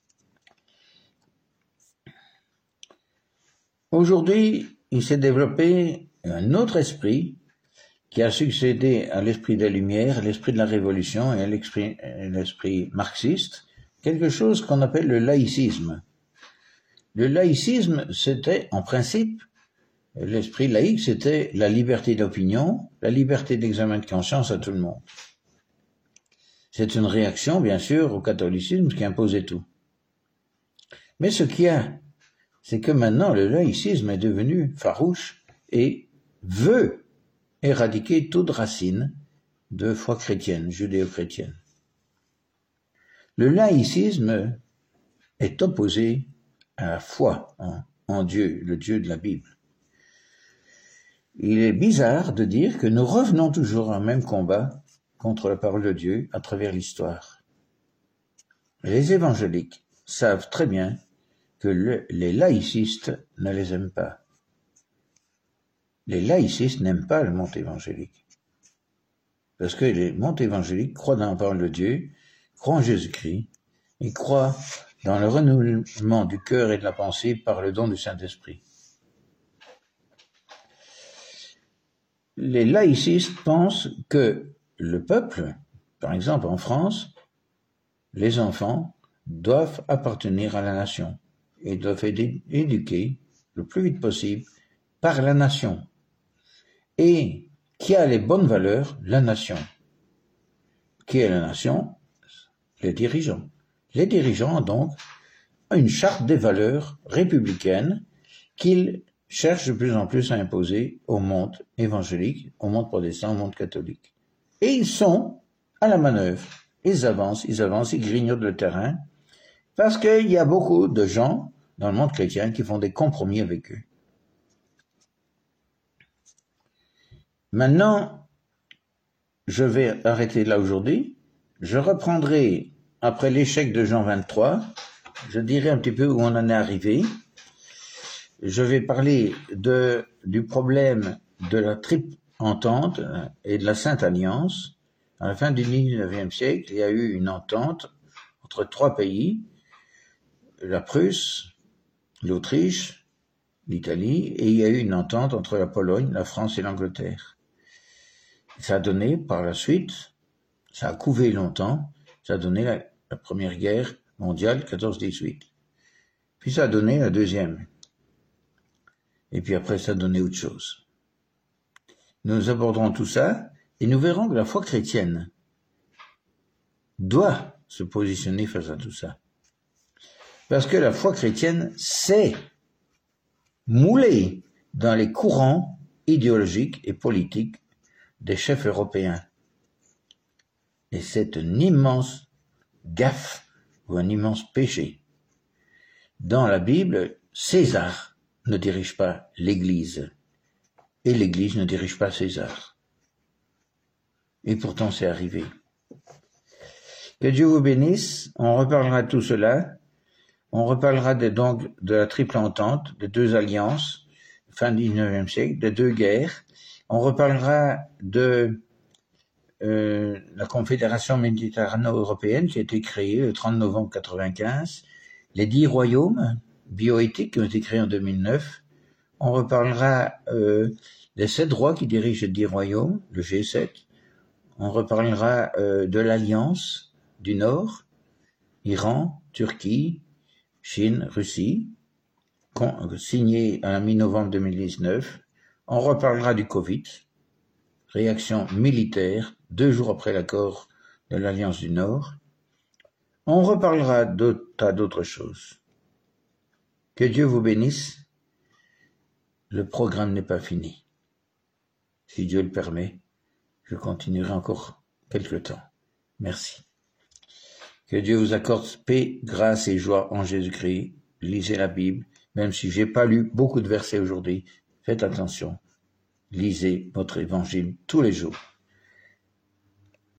Aujourd'hui, il s'est développé un autre esprit qui a succédé à l'esprit des Lumières, l'esprit de la Révolution et à l'esprit marxiste, quelque chose qu'on appelle le laïcisme. Le laïcisme, c'était, en principe, l'esprit laïque, c'était la liberté d'opinion, la liberté d'examen de conscience à tout le monde. C'est une réaction, bien sûr, au catholicisme qui imposait tout. Mais ce qu'il y a, c'est que maintenant le laïcisme est devenu farouche et veut éradiquer toute racine de foi chrétienne, judéo-chrétienne. Le laïcisme est opposé à la foi en Dieu, le Dieu de la Bible. Il est bizarre de dire que nous revenons toujours au même combat contre la parole de Dieu à travers l'histoire. Les évangéliques savent très bien que les laïcistes ne les aiment pas. Les laïcistes n'aiment pas le monde évangélique. Parce que le monde évangélique croit dans la parole de Dieu, croit en Jésus-Christ, et croit dans le renouvellement du cœur et de la pensée par le don du Saint-Esprit. Les laïcistes pensent que le peuple, par exemple en France, les enfants doivent appartenir à la nation et doivent être éduqués le plus vite possible par la nation. Et qui a les bonnes valeurs? La nation. Qui est la nation? Les dirigeants. Les dirigeants ont donc une charte des valeurs républicaines qu'ils cherchent de plus en plus à imposer au monde évangélique, au monde protestant, au monde catholique. Et ils sont à la manœuvre. Ils avancent, ils grignotent le terrain, parce qu'il y a beaucoup de gens dans le monde chrétien qui font des compromis avec eux. Maintenant, je vais arrêter là aujourd'hui. Je reprendrai, après l'échec de Jean 23, je dirai un petit peu où on en est arrivé. Je vais parler du problème de la triple entente et de la Sainte Alliance. À la fin du XIXe siècle, il y a eu une entente entre trois pays, la Prusse, l'Autriche, l'Italie, et il y a eu une entente entre la Pologne, la France et l'Angleterre. Ça a donné, par la suite, ça a couvé longtemps, ça a donné la Première Guerre mondiale, 14-18. Puis ça a donné la Deuxième. Et puis après, ça a donné autre chose. Nous aborderons tout ça, et nous verrons que la foi chrétienne doit se positionner face à tout ça. Parce que la foi chrétienne s'est moulée dans les courants idéologiques et politiques des chefs européens. Et c'est une immense gaffe ou un immense péché. Dans la Bible, César ne dirige pas l'Église et l'Église ne dirige pas César. Et pourtant c'est arrivé. Que Dieu vous bénisse, on reparlera de tout cela. On reparlera donc de la triple entente, des deux alliances, fin du XIXe siècle, des deux guerres. On reparlera de la Confédération méditerrano-européenne qui a été créée le 30 novembre 1995, les 10 royaumes bioéthiques qui ont été créés en 2009. On reparlera des 7 rois qui dirigent les 10 royaumes, le G7. On reparlera de l'Alliance du Nord, Iran, Turquie, Chine, Russie, signée à la mi-novembre 2019. On reparlera du Covid, réaction militaire 2 jours après l'accord de l'Alliance du Nord. On reparlera d'autres choses. Que Dieu vous bénisse. Le programme n'est pas fini. Si Dieu le permet, je continuerai encore quelque temps. Merci. Que Dieu vous accorde paix, grâce et joie en Jésus-Christ. Lisez la Bible, même si j'ai pas lu beaucoup de versets aujourd'hui. Faites attention. Lisez votre évangile tous les jours.